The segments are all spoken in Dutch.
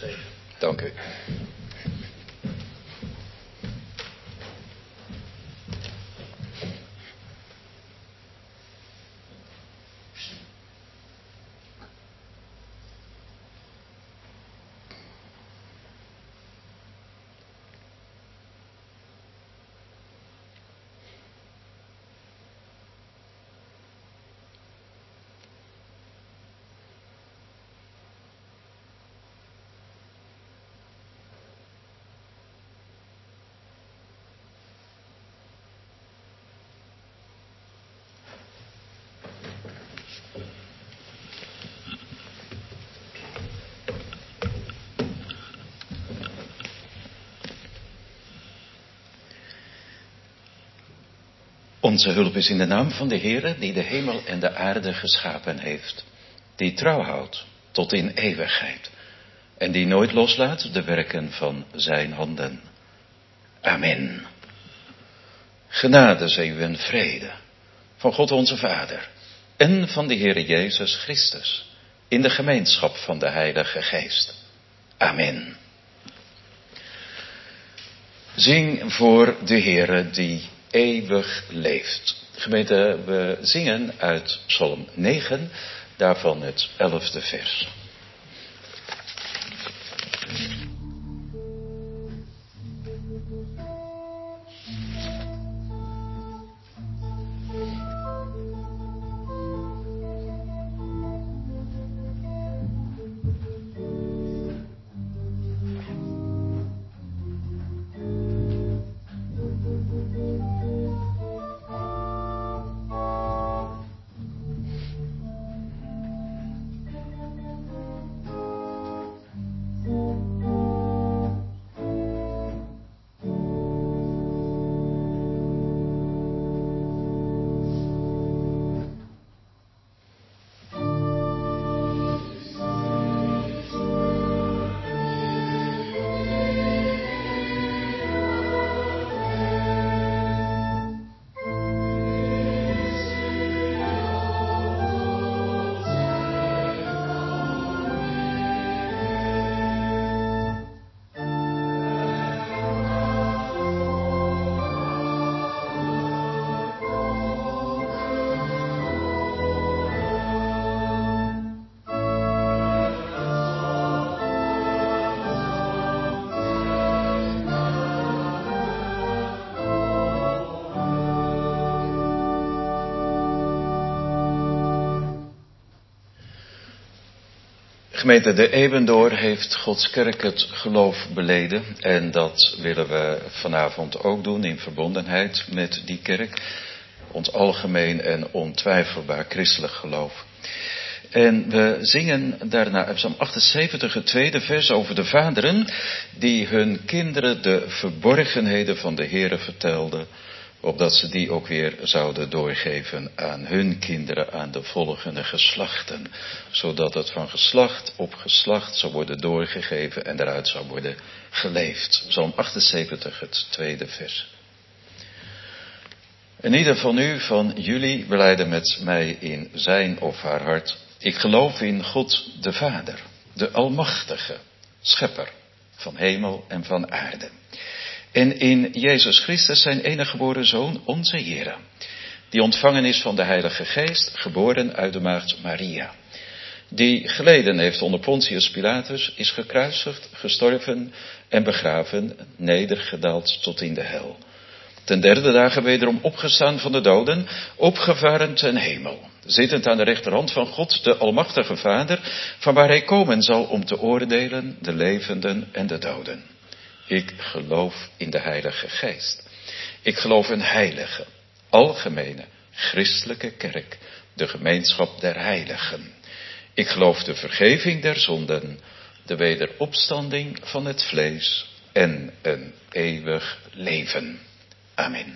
zegen. Dank u. Onze hulp is in de naam van de Heere, die de hemel en de aarde geschapen heeft, die trouw houdt tot in eeuwigheid en die nooit loslaat de werken van zijn handen. Amen. Genade zij u en vrede van God onze Vader en van de Heere Jezus Christus in de gemeenschap van de Heilige Geest. Amen. Zing voor de Heere die eeuwig leeft. Gemeente, we zingen uit Psalm 9, daarvan het 11e vers. Gemeente, de eeuwen door heeft Gods kerk het geloof beleden en dat willen we vanavond ook doen in verbondenheid met die kerk. Ons algemeen en ontwijfelbaar christelijk geloof. En we zingen daarna uit Psalm 78 het tweede vers over de vaderen die hun kinderen de verborgenheden van de Heere vertelden, opdat ze die ook weer zouden doorgeven aan hun kinderen, aan de volgende geslachten. Zodat het van geslacht op geslacht zou worden doorgegeven en daaruit zou worden geleefd. Psalm 78, het tweede vers. En ieder van u, van jullie, belijden met mij in zijn of haar hart: ik geloof in God de Vader, de Almachtige, Schepper van hemel en van aarde. En in Jezus Christus zijn enige geboren Zoon, onze Heere, die ontvangen is van de Heilige Geest, geboren uit de maagd Maria, die geleden heeft onder Pontius Pilatus, is gekruisigd, gestorven en begraven, nedergedaald tot in de hel. Ten derde dagen wederom opgestaan van de doden, opgevaren ten hemel, zittend aan de rechterhand van God, de Almachtige Vader, van waar hij komen zal om te oordelen de levenden en de doden. Ik geloof in de Heilige Geest. Ik geloof in heilige, algemene, christelijke kerk, de gemeenschap der heiligen. Ik geloof de vergeving der zonden, de wederopstanding van het vlees en een eeuwig leven. Amen.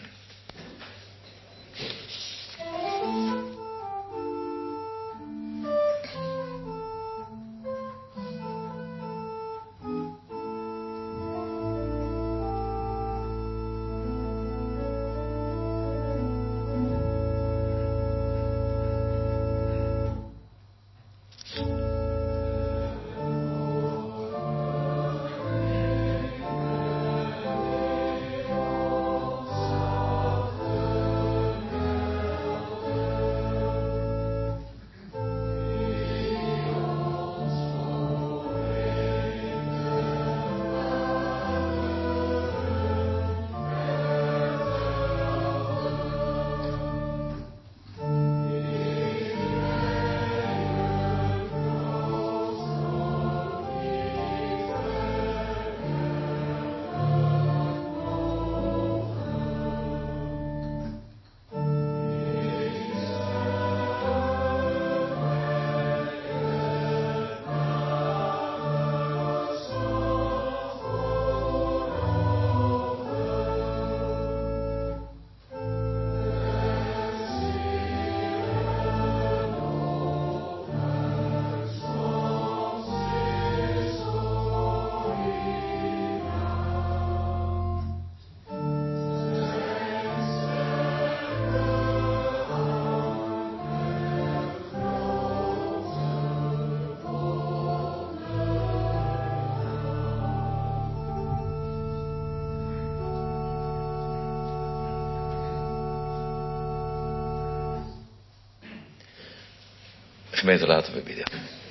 Gemeente, laten we bidden.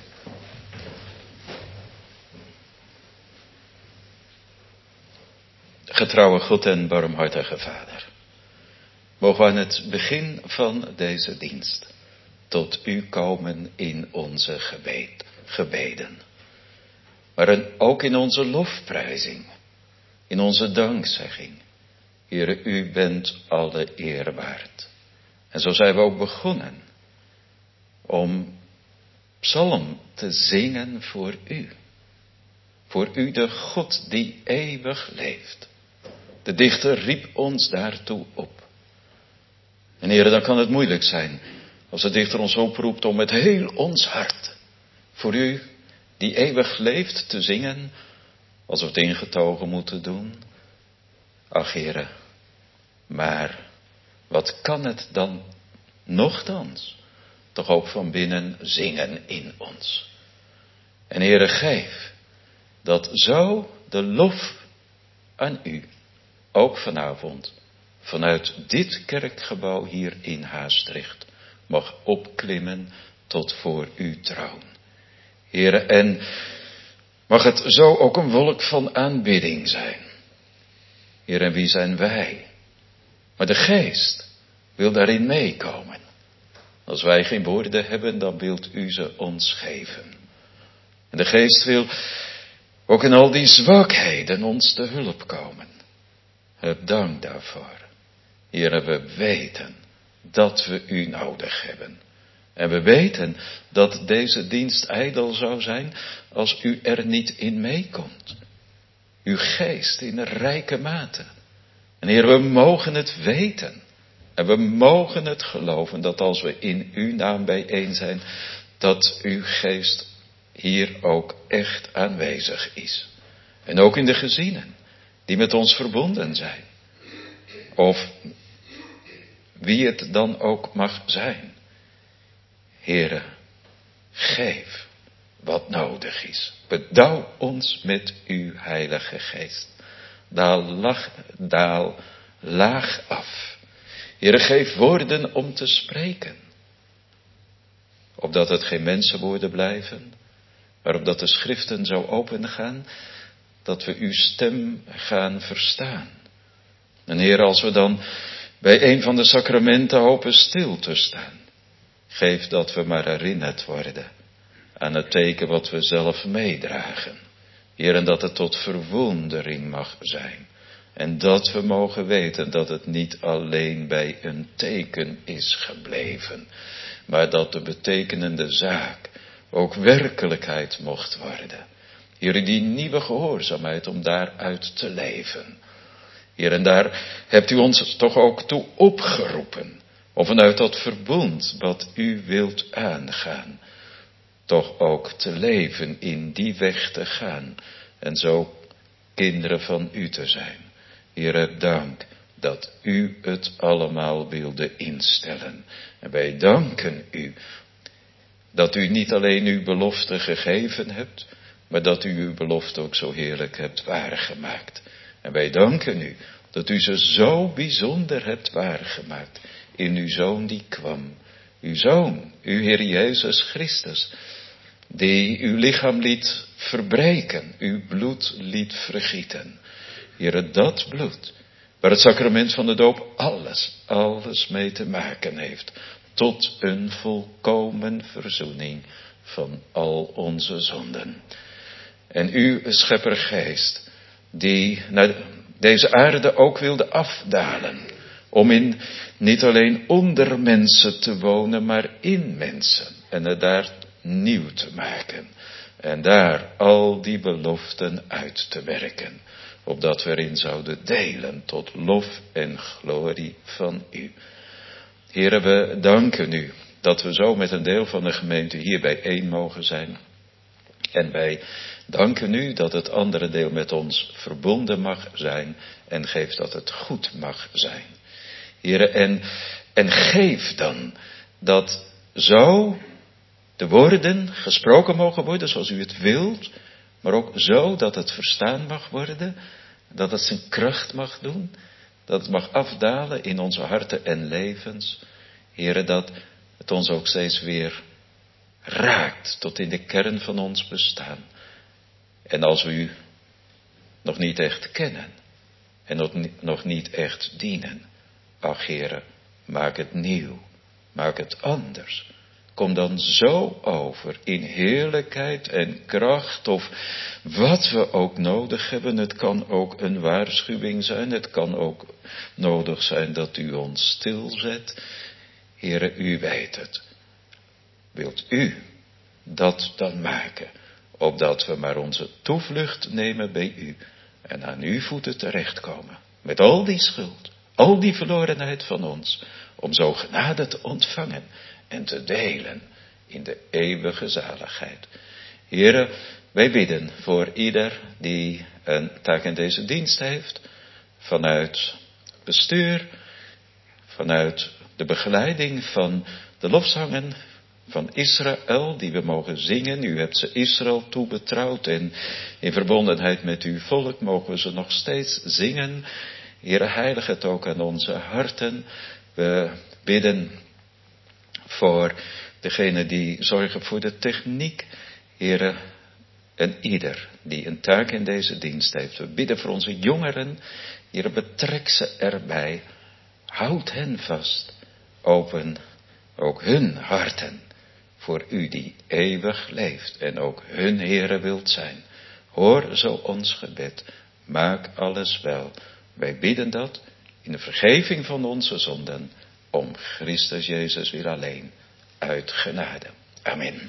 Getrouwe God en barmhartige Vader, mogen we aan het begin van deze dienst tot u komen in onze gebeden. Maar ook in onze lofprijzing, in onze dankzegging. Heere, u bent alle eer waard. En zo zijn we ook begonnen om psalm te zingen voor u. Voor u, de God die eeuwig leeft. De dichter riep ons daartoe op. En Heere, dan kan het moeilijk zijn als de dichter ons oproept om met heel ons hart voor u die eeuwig leeft te zingen, als we het ingetogen moeten doen. Ach Heere, maar wat kan het dan nochtans toch ook van binnen zingen in ons. En Heere, geef dat zo de lof aan u ook vanavond vanuit dit kerkgebouw hier in Haastrecht mag opklimmen tot voor uw troon. Heere, en mag het zo ook een wolk van aanbidding zijn. Heer, en wie zijn wij? Maar de Geest wil daarin meekomen. Als wij geen woorden hebben, dan wilt u ze ons geven. En de Geest wil ook in al die zwakheden ons te hulp komen. Heb dank daarvoor. Heer, we weten dat we u nodig hebben. En we weten dat deze dienst ijdel zou zijn als u er niet in meekomt. Uw Geest in rijke mate. En Heer, we mogen het weten. En we mogen het geloven dat als we in uw naam bijeen zijn, dat uw Geest hier ook echt aanwezig is. En ook in de gezinnen die met ons verbonden zijn. Of wie het dan ook mag zijn. Heere, geef wat nodig is. Bedouw ons met uw Heilige Geest. Daal laag af. Heere, geef woorden om te spreken. Opdat het geen mensenwoorden blijven, maar opdat de schriften zo opengaan, dat we uw stem gaan verstaan. En Heer, als we dan bij een van de sacramenten hopen stil te staan, geef dat we maar herinnerd worden aan het teken wat we zelf meedragen. Heer, en dat het tot verwondering mag zijn. En dat we mogen weten dat het niet alleen bij een teken is gebleven, maar dat de betekenende zaak ook werkelijkheid mocht worden. Heer, die nieuwe gehoorzaamheid om daaruit te leven. Heer, en daar hebt u ons toch ook toe opgeroepen, om vanuit dat verbond wat u wilt aangaan, toch ook te leven, in die weg te gaan en zo kinderen van u te zijn. Heer, dank dat u het allemaal wilde instellen. En wij danken u dat u niet alleen uw belofte gegeven hebt, maar dat u uw belofte ook zo heerlijk hebt waargemaakt. En wij danken u dat u ze zo bijzonder hebt waargemaakt in uw Zoon die kwam. Uw Zoon, uw Heer Jezus Christus, die uw lichaam liet verbreken, uw bloed liet vergieten. Heere, dat bloed, waar het sacrament van de doop alles mee te maken heeft, tot een volkomen verzoening van al onze zonden. En uw scheppergeest, die naar deze aarde ook wilde afdalen, om niet alleen onder mensen te wonen, maar in mensen, en het daar nieuw te maken. En daar al die beloften uit te werken, opdat we erin zouden delen tot lof en glorie van u. Heere, we danken u dat we zo met een deel van de gemeente hier bijeen mogen zijn. En wij danken u dat het andere deel met ons verbonden mag zijn en geef dat het goed mag zijn. Heere, en geef dan dat zo de woorden gesproken mogen worden zoals u het wilt, maar ook zo dat het verstaan mag worden, dat het zijn kracht mag doen, dat het mag afdalen in onze harten en levens. Heere, dat het ons ook steeds weer raakt tot in de kern van ons bestaan. En als we u nog niet echt kennen en nog niet echt dienen, ach Heere, maak het nieuw, maak het anders. Kom dan zo over in heerlijkheid en kracht, of wat we ook nodig hebben. Het kan ook een waarschuwing zijn, het kan ook nodig zijn dat u ons stilzet. Heere, u weet het. Wilt u dat dan maken, opdat we maar onze toevlucht nemen bij u en aan uw voeten terechtkomen, met al die schuld, al die verlorenheid van ons, om zo genade te ontvangen en te delen in de eeuwige zaligheid. Heere, wij bidden voor ieder die een taak in deze dienst heeft, vanuit bestuur, vanuit de begeleiding van de lofzangen van Israël, die we mogen zingen. U hebt ze Israël toebetrouwd en in verbondenheid met uw volk mogen we ze nog steeds zingen. Heere, heilig het ook aan onze harten. We bidden voor degene die zorgen voor de techniek. Heere, en ieder die een taak in deze dienst heeft. We bidden voor onze jongeren. Heere, betrek ze erbij. Houd hen vast. Open ook hun harten voor u die eeuwig leeft en ook hun Heere wilt zijn. Hoor zo ons gebed. Maak alles wel. Wij bidden dat in de vergeving van onze zonden, om Christus Jezus weer alleen, uit genade. Amen.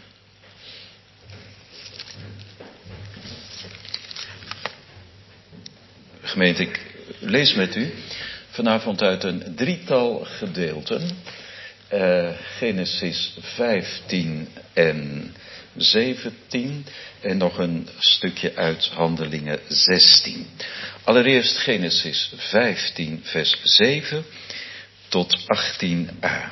Gemeente, ik lees met u vanavond uit een drietal gedeelten. Genesis 15 en 17 en nog een stukje uit Handelingen 16. Allereerst Genesis 15 vers 7 tot 18a.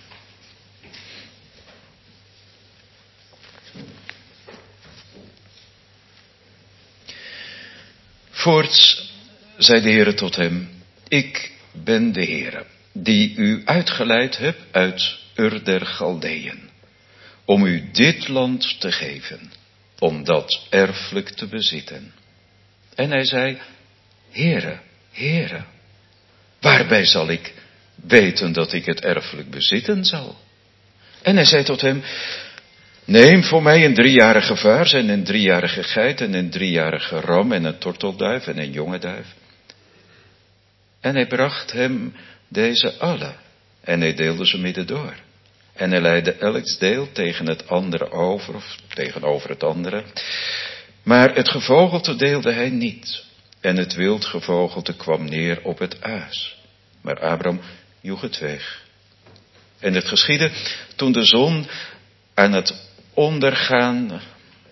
Voorts zei de Heere tot hem: Ik ben de Heere, die u uitgeleid heb uit Ur der Galdeën, om u dit land te geven, om dat erfelijk te bezitten. En hij zei: Heere, Heere, waarbij zal ik weten dat ik het erfelijk bezitten zal? En hij zei tot hem: Neem voor mij een 3-jarige vaars en een 3-jarige geit en een 3-jarige ram en een tortelduif en een jonge duif. En hij bracht hem deze alle en hij deelde ze midden door. En hij leidde elks deel tegen het andere over, of tegenover het andere. Maar het gevogelte deelde hij niet. En het wild gevogelte kwam neer op het aas. Maar Abram joeg het weg. En het geschiedde toen de zon aan het ondergaan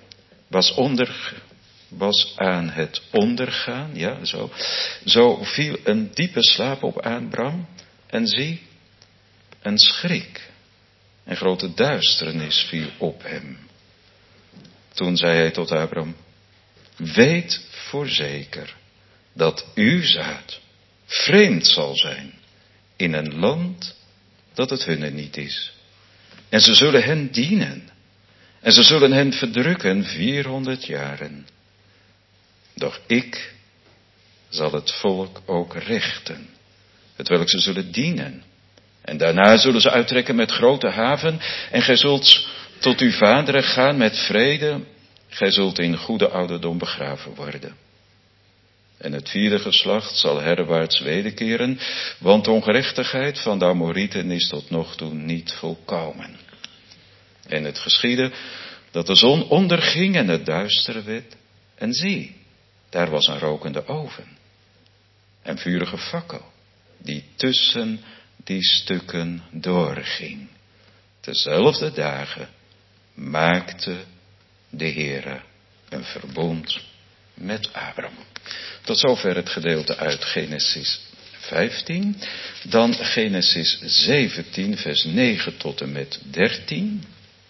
was aan het ondergaan, ja, zo viel een diepe slaap op Abram, en zie, een schrik en grote duisternis viel op hem. Toen zei hij tot Abram: Weet voorzeker dat uw zaad vreemd zal zijn in een land dat het hunne niet is. En ze zullen hen dienen. En ze zullen hen verdrukken 400 jaren. Doch ik zal het volk ook rechten, hetwelk ze zullen dienen. En daarna zullen ze uittrekken met grote haven. En gij zult tot uw vaderen gaan met vrede. Gij zult in goede ouderdom begraven worden. En het 4e geslacht zal herwaarts wederkeren, want de ongerechtigheid van de Amorieten is tot nog toe niet volkomen. En het geschiedde dat de zon onderging en het duister werd. En zie, daar was een rokende oven en vurige fakkel, die tussen die stukken doorging. Dezelfde dagen maakte de Heere een verbond met Abram. Tot zover het gedeelte uit Genesis 15. Dan Genesis 17 vers 9 tot en met 13.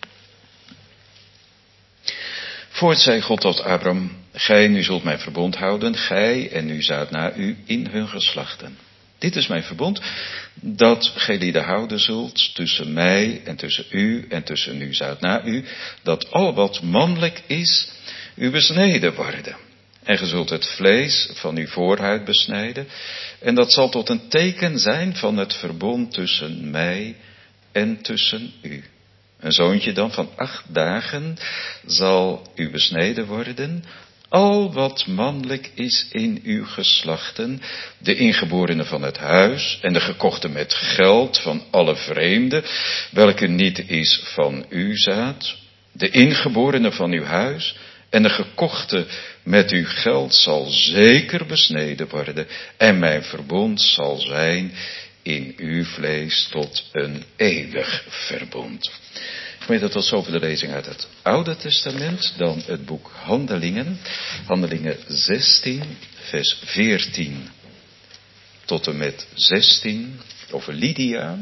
Voort zei God tot Abram: Gij nu zult mijn verbond houden, gij en uw zaad na u in hun geslachten. Dit is mijn verbond, dat gij lieden houden zult tussen mij en tussen u en tussen nu zuid na u, dat al wat mannelijk is, u besneden worden. En ge zult het vlees van uw voorhuid besnijden, en dat zal tot een teken zijn van het verbond tussen mij en tussen u. Een zoontje dan van 8 dagen zal u besneden worden, al wat mannelijk is in uw geslachten, de ingeborene van het huis en de gekochte met geld van alle vreemden, welke niet is van uw zaad, de ingeborene van uw huis en de gekochte met uw geld zal zeker besneden worden, en mijn verbond zal zijn in uw vlees tot een eeuwig verbond. Ik weet dat tot zover de lezing uit het Oude Testament, dan het boek Handelingen, Handelingen 16, vers 14 tot en met 16, over Lydia.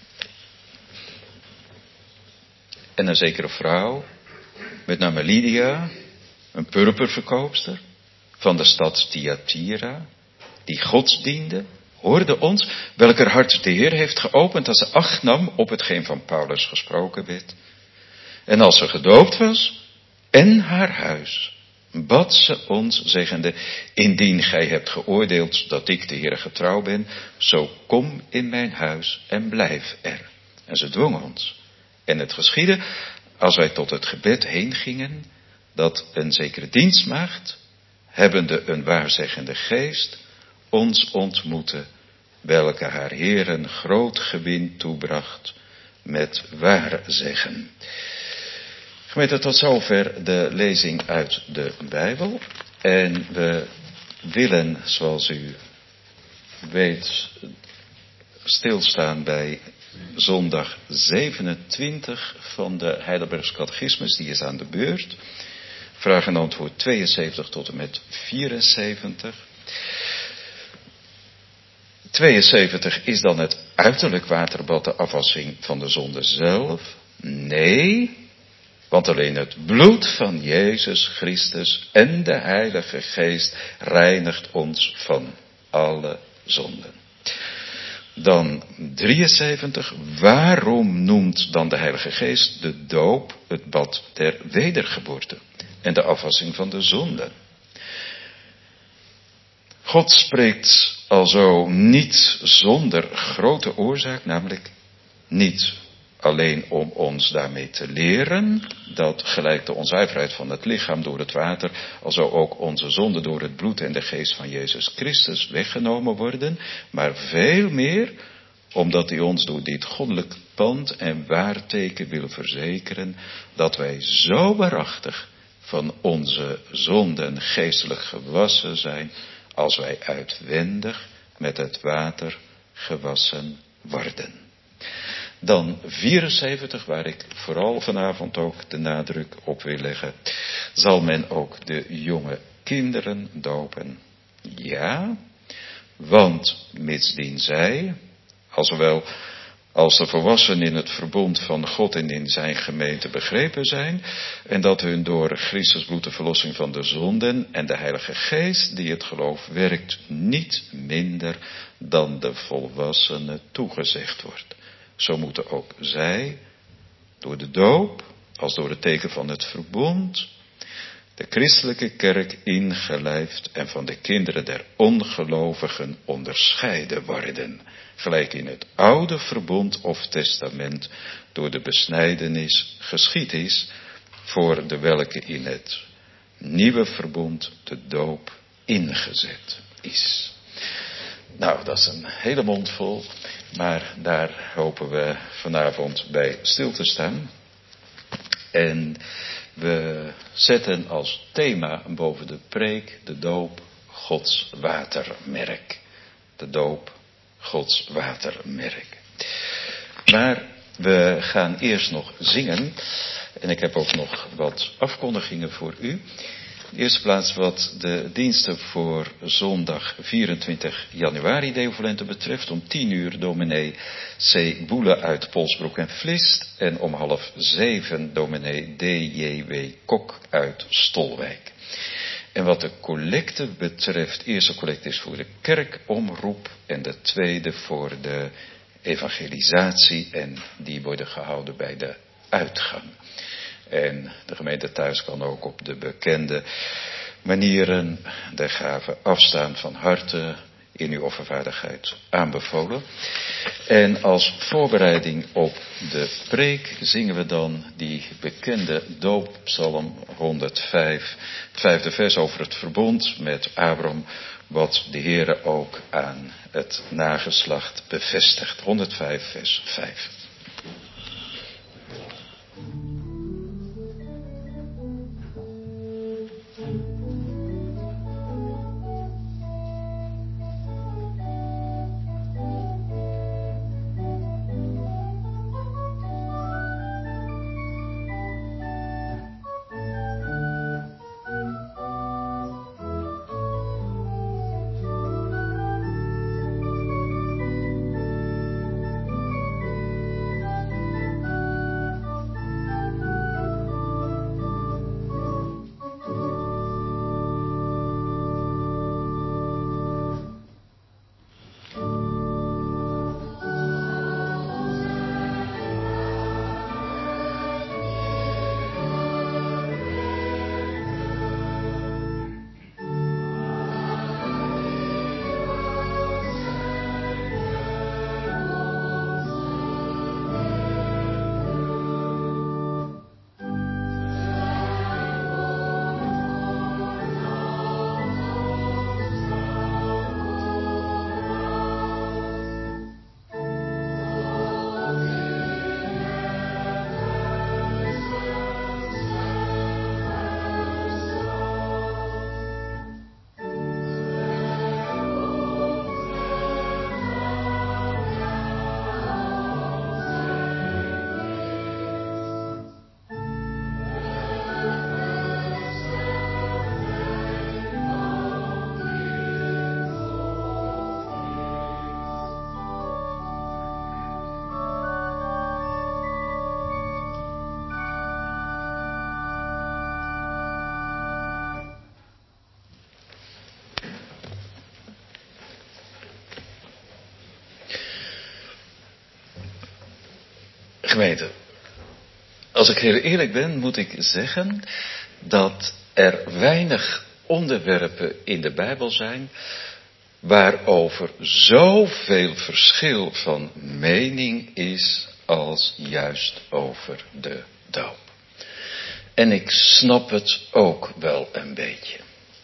En een zekere vrouw, met name Lydia, een purperverkoopster van de stad Thyatira, die God diende, hoorde ons, welker hart de Heer heeft geopend als ze acht nam op hetgeen van Paulus gesproken werd. En als ze gedoopt was, en haar huis, bad ze ons, zeggende, indien gij hebt geoordeeld dat ik de Heer getrouw ben, zo kom in mijn huis en blijf er. En ze dwong ons. En het geschiedde, als wij tot het gebed heen gingen, dat een zekere dienstmaagd, hebbende een waarzeggende geest, ons ontmoette, welke haar Heeren groot gewin toebracht met waarzeggen. Gemeente, tot zover de lezing uit de Bijbel. En we willen, zoals u weet, stilstaan bij zondag 27 van de Heidelbergse Catechismus. Die is aan de beurt. Vraag en antwoord 72 tot en met 74. 72 is dan het uiterlijk waterbad, de afwassing van de zonde zelf? Nee, want alleen het bloed van Jezus Christus en de Heilige Geest reinigt ons van alle zonden. Dan 73, waarom noemt dan de Heilige Geest de doop het bad der wedergeboorte en de afwassing van de zonden? God spreekt alzo niet zonder grote oorzaak, namelijk niet alleen om ons daarmee te leren, dat gelijk de onzuiverheid van het lichaam door het water, alzo ook onze zonden door het bloed en de geest van Jezus Christus weggenomen worden, maar veel meer omdat hij ons door dit goddelijk pand en waarteken wil verzekeren, dat wij zo waarachtig van onze zonden geestelijk gewassen zijn, als wij uitwendig met het water gewassen worden. Dan 74, waar ik vooral vanavond ook de nadruk op wil leggen. Zal men ook de jonge kinderen dopen? Ja, want mitsdien zij, alsowel als de volwassenen in het verbond van God en in zijn gemeente begrepen zijn, en dat hun door Christus bloed de verlossing van de zonden en de Heilige Geest die het geloof werkt, niet minder dan de volwassenen toegezegd wordt. Zo moeten ook zij, door de doop, als door het teken van het verbond, de christelijke kerk ingelijfd en van de kinderen der ongelovigen onderscheiden worden, gelijk in het oude verbond of testament door de besnijdenis geschied is, voor de welke in het nieuwe verbond de doop ingezet is. Nou, dat is een hele mond vol, maar daar hopen we vanavond bij stil te staan. En we zetten als thema boven de preek de doop Gods watermerk. De doop Gods watermerk. Maar we gaan eerst nog zingen. En ik heb ook nog wat afkondigingen voor u. In de eerste plaats wat de diensten voor zondag 24 januari Deovolente betreft. Om 10:00 dominee C. Boele uit Polsbroek en Vlist. En om 6:30 dominee D.J.W. Kok uit Stolwijk. En wat de collecte betreft, de eerste collecte is voor de kerkomroep en de tweede voor de evangelisatie en die worden gehouden bij de uitgang. En de gemeente thuis kan ook op de bekende manieren de gave afstaan, van harte in uw offervaardigheid aanbevolen. En als voorbereiding op de preek zingen we dan die bekende dooppsalm 105, het 5e vers over het verbond met Abraham, wat de Heere ook aan het nageslacht bevestigt. 105 vers 5. Gemeente, als ik heel eerlijk ben, moet ik zeggen dat er weinig onderwerpen in de Bijbel zijn waarover zoveel verschil van mening is als juist over de doop. En ik snap het ook wel een beetje.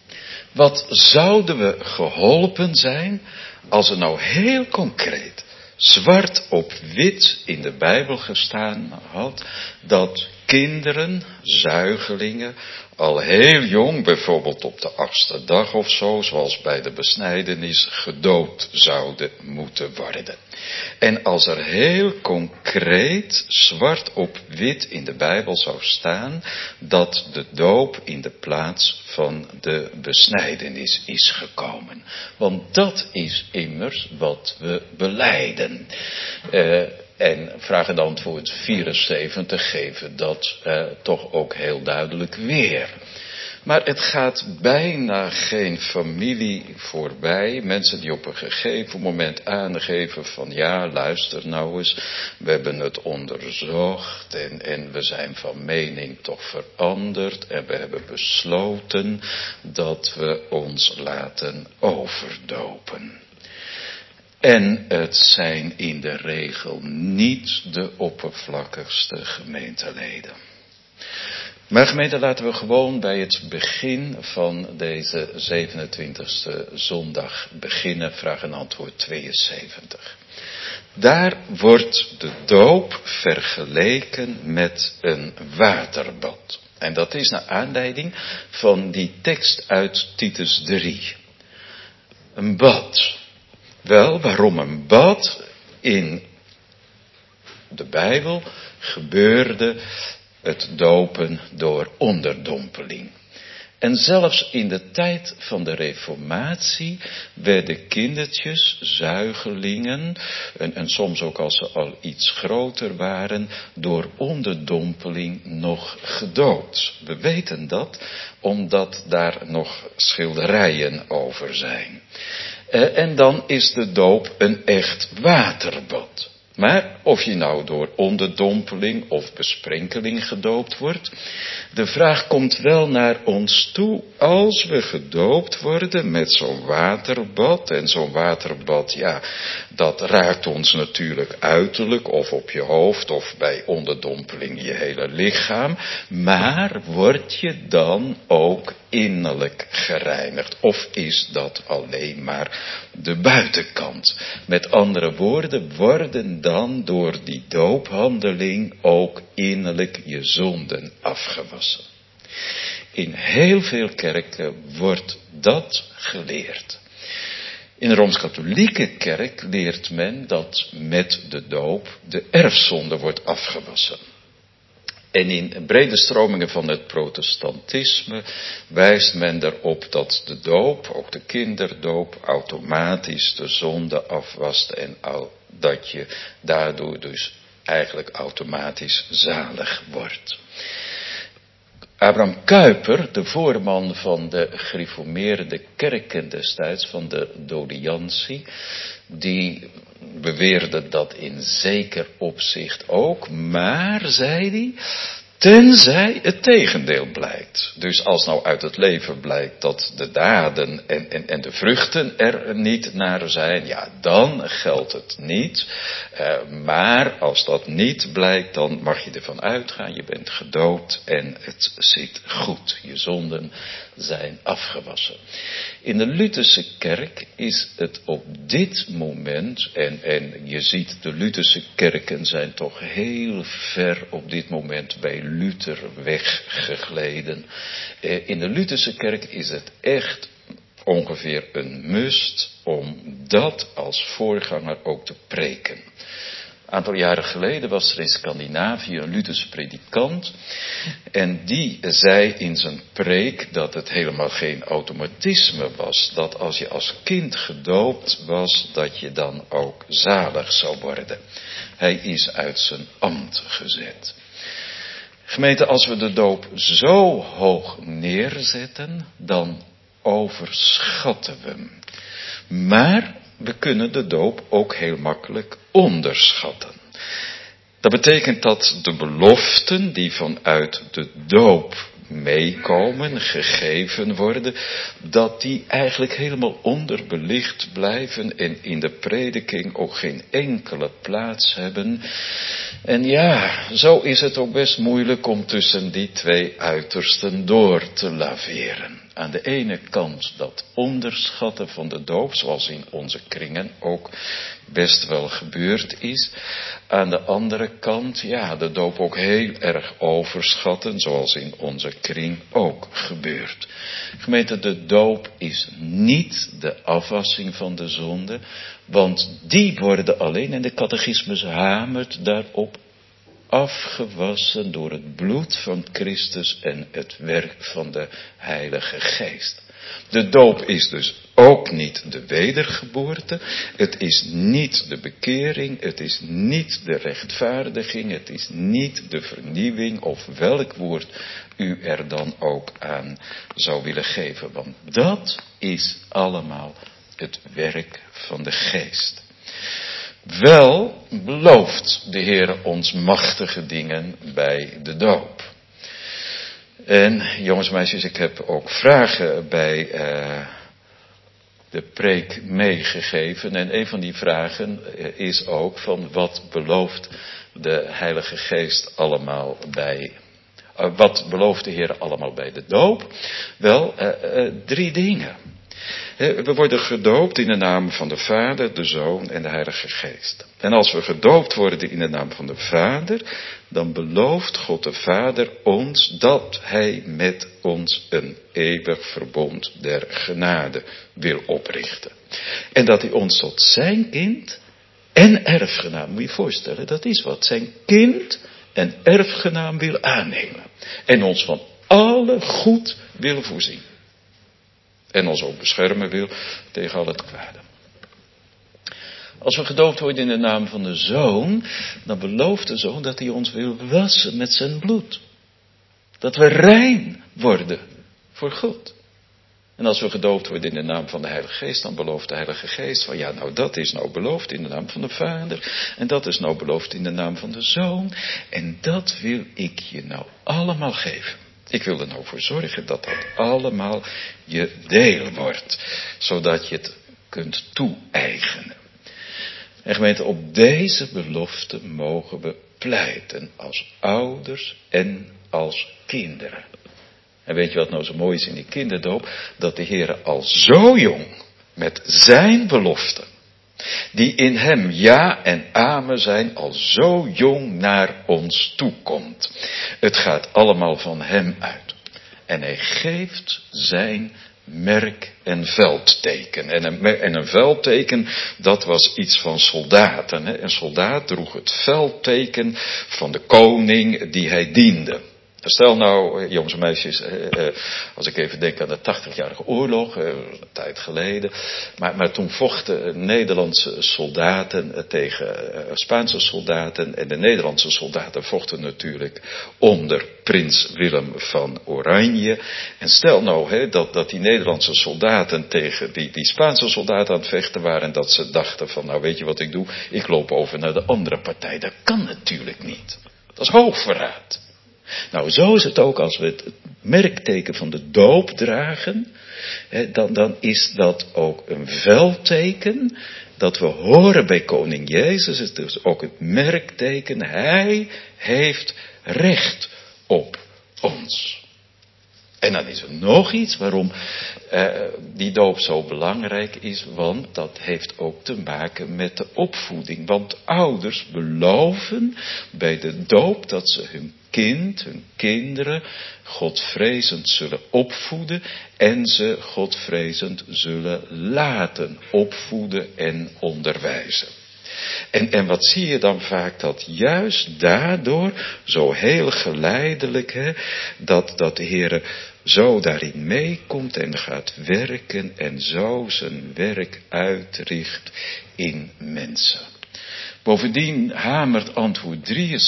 Wat zouden we geholpen zijn als er nou heel concreet zwart op wit in de Bijbel gestaan had dat kinderen, zuigelingen, al heel jong, bijvoorbeeld op de 8e dag of zo, zoals bij de besnijdenis, gedoopt zouden moeten worden. En als er heel concreet zwart op wit in de Bijbel zou staan dat de doop in de plaats van de besnijdenis is gekomen. Want dat is immers wat we belijden. En vraag en antwoord 74 geven dat toch ook heel duidelijk weer. Maar het gaat bijna geen familie voorbij. Mensen die op een gegeven moment aangeven van ja, luister nou eens. We hebben het onderzocht en we zijn van mening toch veranderd. En we hebben besloten dat we ons laten overdopen. En het zijn in de regel niet de oppervlakkigste gemeenteleden. Maar gemeente, laten we gewoon bij het begin van deze 27e zondag beginnen, vraag en antwoord 72. Daar wordt de doop vergeleken met een waterbad. En dat is naar aanleiding van die tekst uit Titus 3. Een bad. Wel, waarom een bad? In de Bijbel gebeurde het dopen door onderdompeling. En zelfs in de tijd van de Reformatie werden kindertjes, zuigelingen, en soms ook als ze al iets groter waren, door onderdompeling nog gedoopt. We weten dat, omdat daar nog schilderijen over zijn. En dan is de doop een echt waterbad. Maar of je nou door onderdompeling of besprenkeling gedoopt wordt, de vraag komt wel naar ons toe als we gedoopt worden met zo'n waterbad. En zo'n waterbad, ja, dat raakt ons natuurlijk uiterlijk of op je hoofd of bij onderdompeling je hele lichaam. Maar word je dan ook innerlijk gereinigd? Of is dat alleen maar de buitenkant? Met andere woorden, worden dan door die doophandeling ook innerlijk je zonden afgewassen? In heel veel kerken wordt dat geleerd. In de Rooms-Katholieke kerk leert men dat met de doop de erfzonde wordt afgewassen. En in brede stromingen van het protestantisme wijst men erop dat de doop, ook de kinderdoop, automatisch de zonde afwast en dat je daardoor dus eigenlijk automatisch zalig wordt. Abraham Kuyper, de voorman van de gereformeerde kerken destijds, van de Doliantie, die beweerde dat in zeker opzicht ook, maar, zei hij, tenzij het tegendeel blijkt. Dus als nou uit het leven blijkt dat de daden en de vruchten er niet naar zijn, ja, dan geldt het niet. Maar als dat niet blijkt, dan mag je ervan uitgaan, je bent gedoopt en het zit goed. Je zonden zijn afgewassen. In de Lutherse kerk is het op dit moment, en je ziet de Lutherse kerken zijn toch heel ver op dit moment bij Luther weggegleden. In de Lutherse kerk is het echt ongeveer een must om dat als voorganger ook te preken. Een aantal jaren geleden was er in Scandinavië een Lutherse predikant. En die zei in zijn preek dat het helemaal geen automatisme was. Dat als je als kind gedoopt was, dat je dan ook zalig zou worden. Hij is uit zijn ambt gezet. Gemeente, als we de doop zo hoog neerzetten, dan overschatten we hem. Maar we kunnen de doop ook heel makkelijk onderschatten. Dat betekent dat de beloften die vanuit de doop meekomen, gegeven worden, dat die eigenlijk helemaal onderbelicht blijven en in de prediking ook geen enkele plaats hebben. En ja, zo is het ook best moeilijk om tussen die twee uitersten door te laveren. Aan de ene kant dat onderschatten van de doop, zoals in onze kringen ook best wel gebeurd is. Aan de andere kant, ja, de doop ook heel erg overschatten, zoals in onze kring ook gebeurt. Gemeente, de doop is niet de afwassing van de zonde, want die worden alleen, en de catechismus hamert daarop, afgewassen door het bloed van Christus en het werk van de Heilige Geest. De doop is dus ook niet de wedergeboorte, het is niet de bekering, het is niet de rechtvaardiging, het is niet de vernieuwing of welk woord u er dan ook aan zou willen geven, want dat is allemaal het werk van de Geest. Wel belooft de Heer ons machtige dingen bij de doop. En jongens en meisjes, ik heb ook vragen bij de preek meegegeven. En een van die vragen is ook van wat belooft de Heilige Geest allemaal bij, wat belooft de Heer allemaal bij de doop? Wel, 3 dingen. We worden gedoopt in de naam van de Vader, de Zoon en de Heilige Geest. En als we gedoopt worden in de naam van de Vader, dan belooft God de Vader ons dat Hij met ons een eeuwig verbond der genade wil oprichten. En dat Hij ons tot zijn kind en erfgenaam, moet je je voorstellen, dat is wat, zijn kind en erfgenaam wil aannemen. En ons van alle goed wil voorzien. En ons ook beschermen wil tegen al het kwade. Als we gedoopt worden in de naam van de Zoon, dan belooft de Zoon dat hij ons wil wassen met zijn bloed. Dat we rein worden voor God. En als we gedoopt worden in de naam van de Heilige Geest, dan belooft de Heilige Geest van ja, nou dat is nou beloofd in de naam van de Vader. En dat is nou beloofd in de naam van de Zoon. En dat wil ik je nou allemaal geven. Ik wil er nou voor zorgen dat dat allemaal je deel wordt. Zodat je het kunt toe-eigenen. En gemeente, op deze belofte mogen we pleiten als ouders en als kinderen. En weet je wat nou zo mooi is in die kinderdoop? Dat de Heer al zo jong met zijn beloften, die in hem ja en amen zijn, al zo jong naar ons toekomt. Het gaat allemaal van hem uit. En hij geeft zijn merk en veldteken. En een veldteken, dat was iets van soldaten. Hè? Een soldaat droeg het veldteken van de koning die hij diende. Stel nou, jongens en meisjes, als ik even denk aan de 80-jarige oorlog, een tijd geleden. Maar toen vochten Nederlandse soldaten tegen Spaanse soldaten. En de Nederlandse soldaten vochten natuurlijk onder prins Willem van Oranje. En stel nou dat die Nederlandse soldaten tegen die Spaanse soldaten aan het vechten waren. En dat ze dachten van, nou weet je wat ik doe? Ik loop over naar de andere partij. Dat kan natuurlijk niet. Dat is hoogverraad. Nou, zo is het ook als we het merkteken van de doop dragen. Dan is dat ook een veldteken. Dat we horen bij koning Jezus. Het is ook het merkteken. Hij heeft recht op ons. En dan is er nog iets waarom die doop zo belangrijk is. Want dat heeft ook te maken met de opvoeding. Want ouders beloven bij de doop dat ze hun kinderen godvrezend zullen opvoeden. En ze godvrezend zullen laten opvoeden en onderwijzen. En wat zie je dan vaak? Dat juist daardoor, zo heel geleidelijk, dat de Heere zo daarin meekomt en gaat werken en zo zijn werk uitricht in mensen. Bovendien hamert antwoord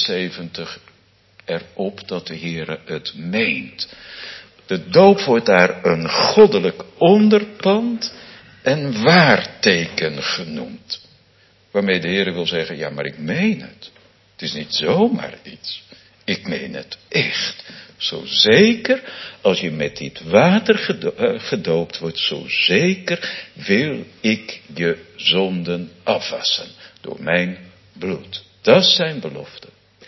73 erop dat de Heere het meent. De doop wordt daar een goddelijk onderpand en waarteken genoemd. Waarmee de Heere wil zeggen, ja maar ik meen het. Het is niet zomaar iets. Ik meen het echt. Zo zeker als je met dit water gedoopt wordt, zo zeker wil ik je zonden afwassen door mijn bloed. Dat is zijn belofte.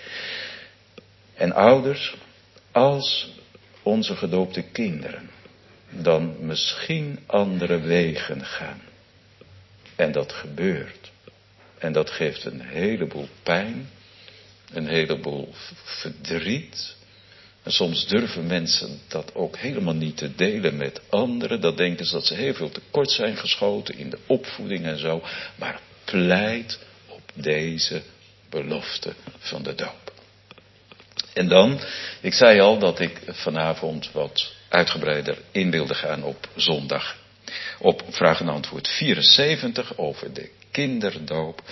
En ouders, als onze gedoopte kinderen dan misschien andere wegen gaan. En dat gebeurt. En dat geeft een heleboel pijn, een heleboel verdriet. En soms durven mensen dat ook helemaal niet te delen met anderen. Dat denken ze dat ze heel veel tekort zijn geschoten in de opvoeding en zo. Maar pleit op deze belofte van de doop. En dan, ik zei al dat ik vanavond wat uitgebreider in wilde gaan op zondag. Op vraag en antwoord 74 over de kinderdoop.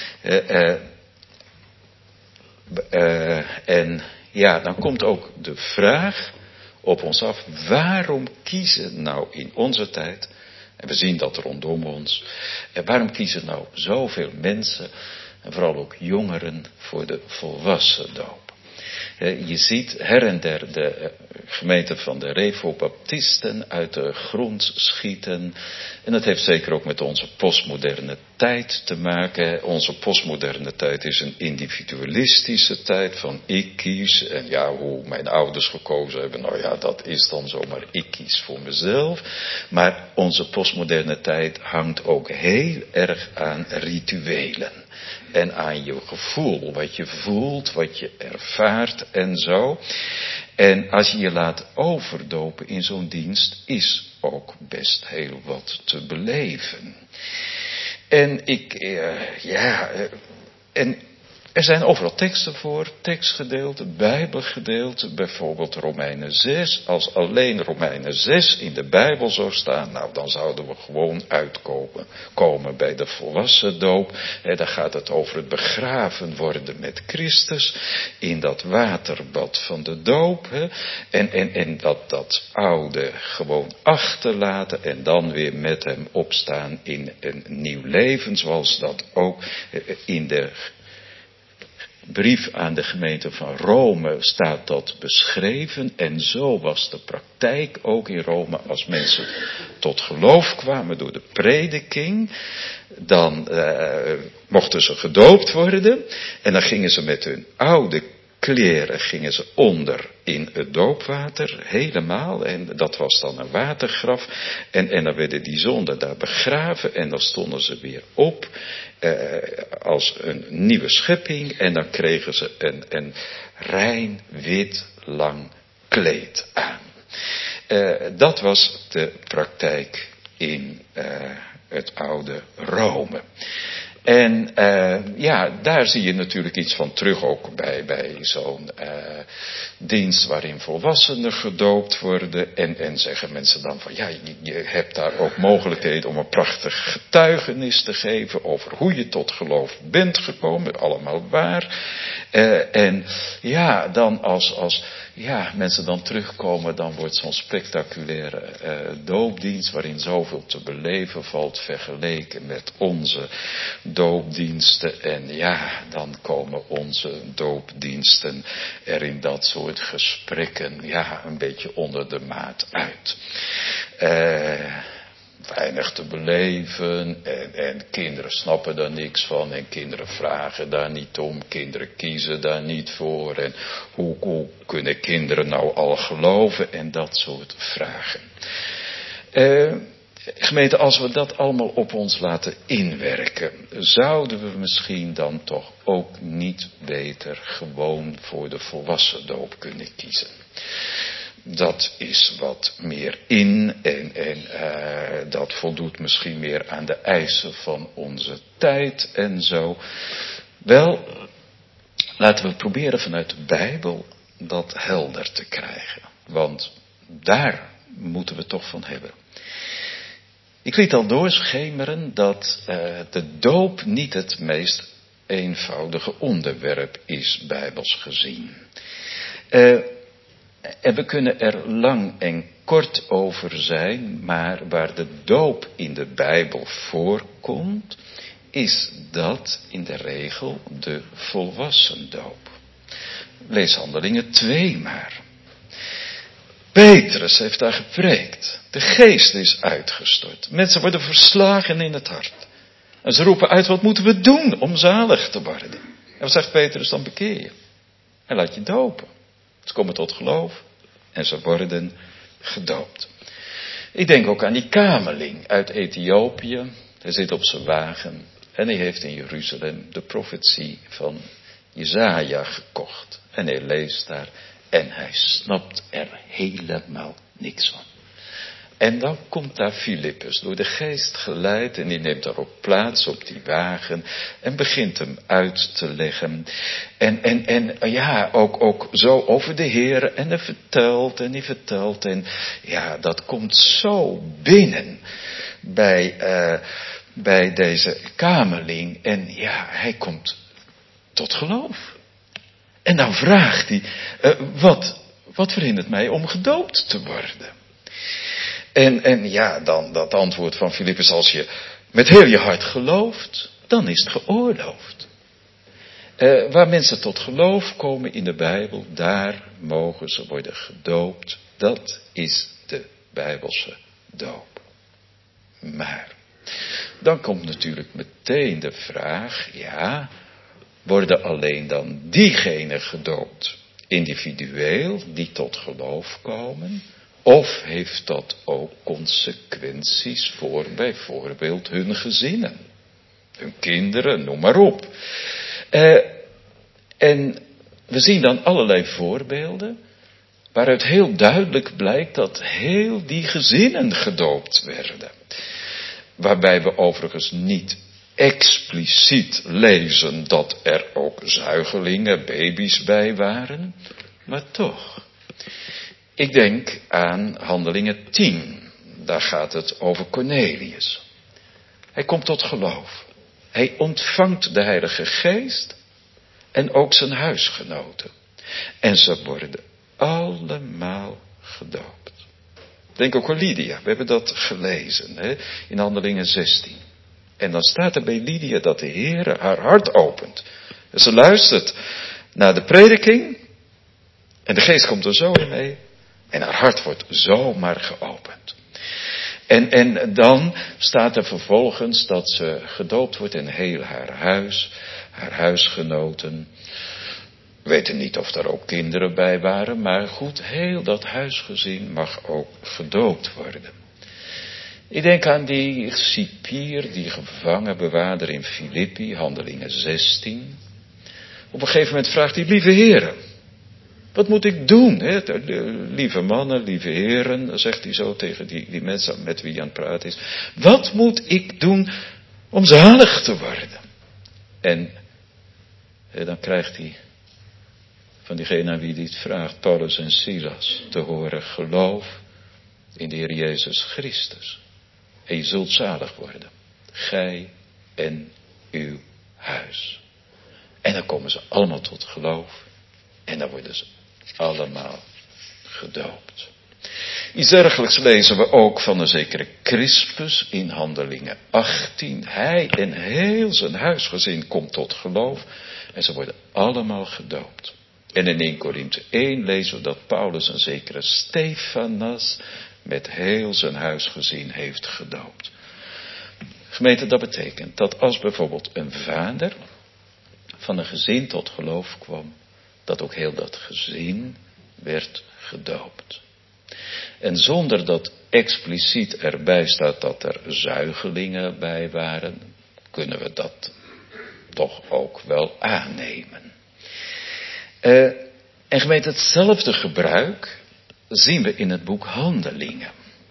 En ja, dan komt ook de vraag op ons af. Waarom kiezen nou in onze tijd, en we zien dat rondom ons. Waarom kiezen nou zoveel mensen, en vooral ook jongeren, voor de volwassen doop? Je ziet her en der de gemeente van de Revo-Baptisten uit de grond schieten. En dat heeft zeker ook met onze postmoderne tijd te maken. Onze postmoderne tijd is een individualistische tijd van ik kies. En ja, hoe mijn ouders gekozen hebben, nou ja, dat is dan zomaar ik kies voor mezelf. Maar onze postmoderne tijd hangt ook heel erg aan rituelen. En aan je gevoel, wat je voelt, wat je ervaart en zo. En als je je laat overdopen in zo'n dienst, is ook best heel wat te beleven. En Er zijn overal teksten voor, tekstgedeelten, bijbelgedeelten, bijvoorbeeld Romeinen 6. Als alleen Romeinen 6 in de Bijbel zou staan, nou dan zouden we gewoon uitkomen bij de volwassen doop. Daar gaat het over het begraven worden met Christus in dat waterbad van de doop. En dat oude gewoon achterlaten en dan weer met hem opstaan in een nieuw leven, zoals dat ook in de brief aan de gemeente van Rome staat dat beschreven. En zo was de praktijk ook in Rome. Als mensen tot geloof kwamen door de prediking, dan mochten ze gedoopt worden. En dan gingen ze met hun oude kleren gingen ze onder in het doopwater, helemaal. En dat was dan een watergraf. En dan werden die zonden daar begraven. En dan stonden ze weer op als een nieuwe schepping. En dan kregen ze een rein, wit, lang kleed aan. Dat was de praktijk in het oude Rome. En daar zie je natuurlijk iets van terug ook bij zo'n dienst waarin volwassenen gedoopt worden. En zeggen mensen dan van ja, je hebt daar ook mogelijkheden om een prachtig getuigenis te geven over hoe je tot geloof bent gekomen. Allemaal waar. En ja, dan als mensen dan terugkomen, dan wordt zo'n spectaculaire doopdienst waarin zoveel te beleven valt vergeleken met onze doopdiensten. En ja, dan komen onze doopdiensten er in dat soort gesprekken een beetje onder de maat uit. Weinig te beleven en kinderen snappen daar niks van en kinderen vragen daar niet om, kinderen kiezen daar niet voor en hoe kunnen kinderen nou al geloven en dat soort vragen. Gemeente, als we dat allemaal op ons laten inwerken, zouden we misschien dan toch ook niet beter gewoon voor de volwassen doop kunnen kiezen. Dat is wat meer in en dat voldoet misschien meer aan de eisen van onze tijd en zo. Wel, laten we proberen vanuit de Bijbel dat helder te krijgen. Want daar moeten we het toch van hebben. Ik liet al doorschemeren dat de doop niet het meest eenvoudige onderwerp is, bijbels gezien. En we kunnen er lang en kort over zijn, maar waar de doop in de Bijbel voorkomt, is dat in de regel de volwassen doop. Lees Handelingen 2 maar. Petrus heeft daar gepreekt. De geest is uitgestort. Mensen worden verslagen in het hart. En ze roepen uit, wat moeten we doen om zalig te worden? En wat zegt Petrus dan? Bekeer je. En laat je dopen. Ze komen tot geloof. En ze worden gedoopt. Ik denk ook aan die kameling uit Ethiopië. Hij zit op zijn wagen. En hij heeft in Jeruzalem de profetie van Jesaja gekocht. En hij leest daar. En hij snapt er helemaal niks van. En dan komt daar Filippus door de geest geleid en die neemt daarop plaats op die wagen en begint hem uit te leggen. En ook zo over de Heer en hij vertelt en ja, dat komt zo binnen bij deze kameling en ja, hij komt tot geloof. En dan vraagt hij, wat verhindert mij om gedoopt te worden? En ja, dan dat antwoord van Filippus, als je met heel je hart gelooft, dan is het geoorloofd. Waar mensen tot geloof komen in de Bijbel, daar mogen ze worden gedoopt. Dat is de Bijbelse doop. Maar, dan komt natuurlijk meteen de vraag, worden alleen dan diegenen gedoopt, individueel, die tot geloof komen? Of heeft dat ook consequenties voor bijvoorbeeld hun gezinnen? Hun kinderen, noem maar op. En we zien dan allerlei voorbeelden, waaruit heel duidelijk blijkt dat heel die gezinnen gedoopt werden. Waarbij we overigens niet expliciet lezen dat er ook zuigelingen, baby's bij waren, maar toch. Ik denk aan Handelingen 10. Daar gaat het over Cornelius. Hij komt tot geloof. Hij ontvangt de Heilige Geest en ook zijn huisgenoten. En ze worden allemaal gedoopt. Denk ook aan Lydia. We hebben dat gelezen in Handelingen 16. En dan staat er bij Lydia dat de Heer haar hart opent. En ze luistert naar de prediking. En de Geest komt er zo in mee. En haar hart wordt zomaar geopend. En dan staat er vervolgens dat ze gedoopt wordt in heel haar huis. Haar huisgenoten. We weten niet of er ook kinderen bij waren. Maar goed, heel dat huisgezin mag ook gedoopt worden. Ik denk aan die cipier, die gevangenbewaarder in Filippi, Handelingen 16. Op een gegeven moment vraagt hij, lieve heren, wat moet ik doen? Lieve mannen, lieve heren, zegt hij zo tegen die mensen met wie hij aan het praten is. Wat moet ik doen om zalig te worden? En dan krijgt hij van diegene aan wie hij het vraagt, Paulus en Silas, te horen, geloof in de Heer Jezus Christus. En je zult zalig worden. Gij en uw huis. En dan komen ze allemaal tot geloof. En dan worden ze allemaal gedoopt. Iets dergelijks lezen we ook van een zekere Crispus in Handelingen 18. Hij en heel zijn huisgezin komt tot geloof. En ze worden allemaal gedoopt. En in 1 Korinthe 1 lezen we dat Paulus een zekere Stefanas met heel zijn huisgezin heeft gedoopt. Gemeente, dat betekent dat als bijvoorbeeld een vader van een gezin tot geloof kwam, dat ook heel dat gezin werd gedoopt. En zonder dat expliciet erbij staat dat er zuigelingen bij waren, kunnen we dat toch ook wel aannemen. En gemeente, hetzelfde gebruik zien we in het boek Handelingen.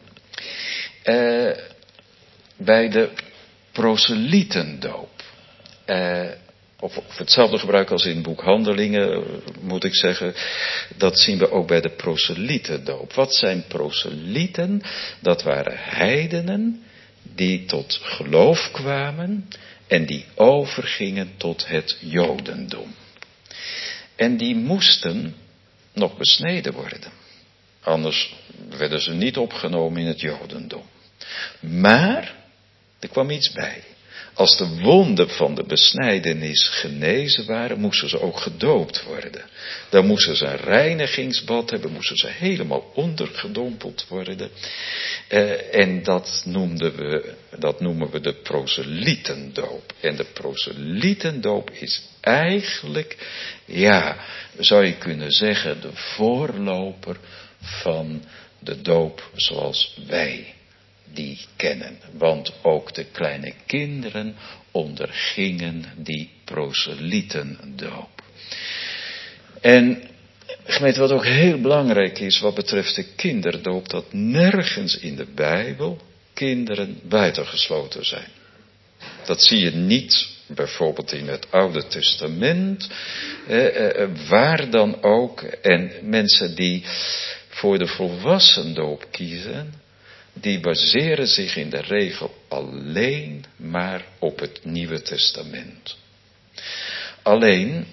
Bij de proselietendoop. Of hetzelfde gebruik als in het boek Handelingen, moet ik zeggen. Dat zien we ook bij de proselietendoop. Wat zijn proselieten? Dat waren heidenen die tot geloof kwamen en die overgingen tot het jodendom. En die moesten nog besneden worden. Anders werden ze niet opgenomen in het jodendom. Maar er kwam iets bij. Als de wonden van de besnijdenis genezen waren, moesten ze ook gedoopt worden. Dan moesten ze een reinigingsbad hebben, moesten ze helemaal ondergedompeld worden. En dat noemen we de proselietendoop. En de proselietendoop is eigenlijk, zou je kunnen zeggen, de voorloper van de doop zoals wij die kennen. Want ook de kleine kinderen ondergingen die proselietendoop. En gemeente, wat ook heel belangrijk is wat betreft de kinderdoop, dat nergens in de Bijbel kinderen buitengesloten zijn. Dat zie je niet bijvoorbeeld in het Oude Testament, waar dan ook. En mensen die voor de volwassendoop kiezen, die baseren zich in de regel alleen maar op het Nieuwe Testament. Alleen,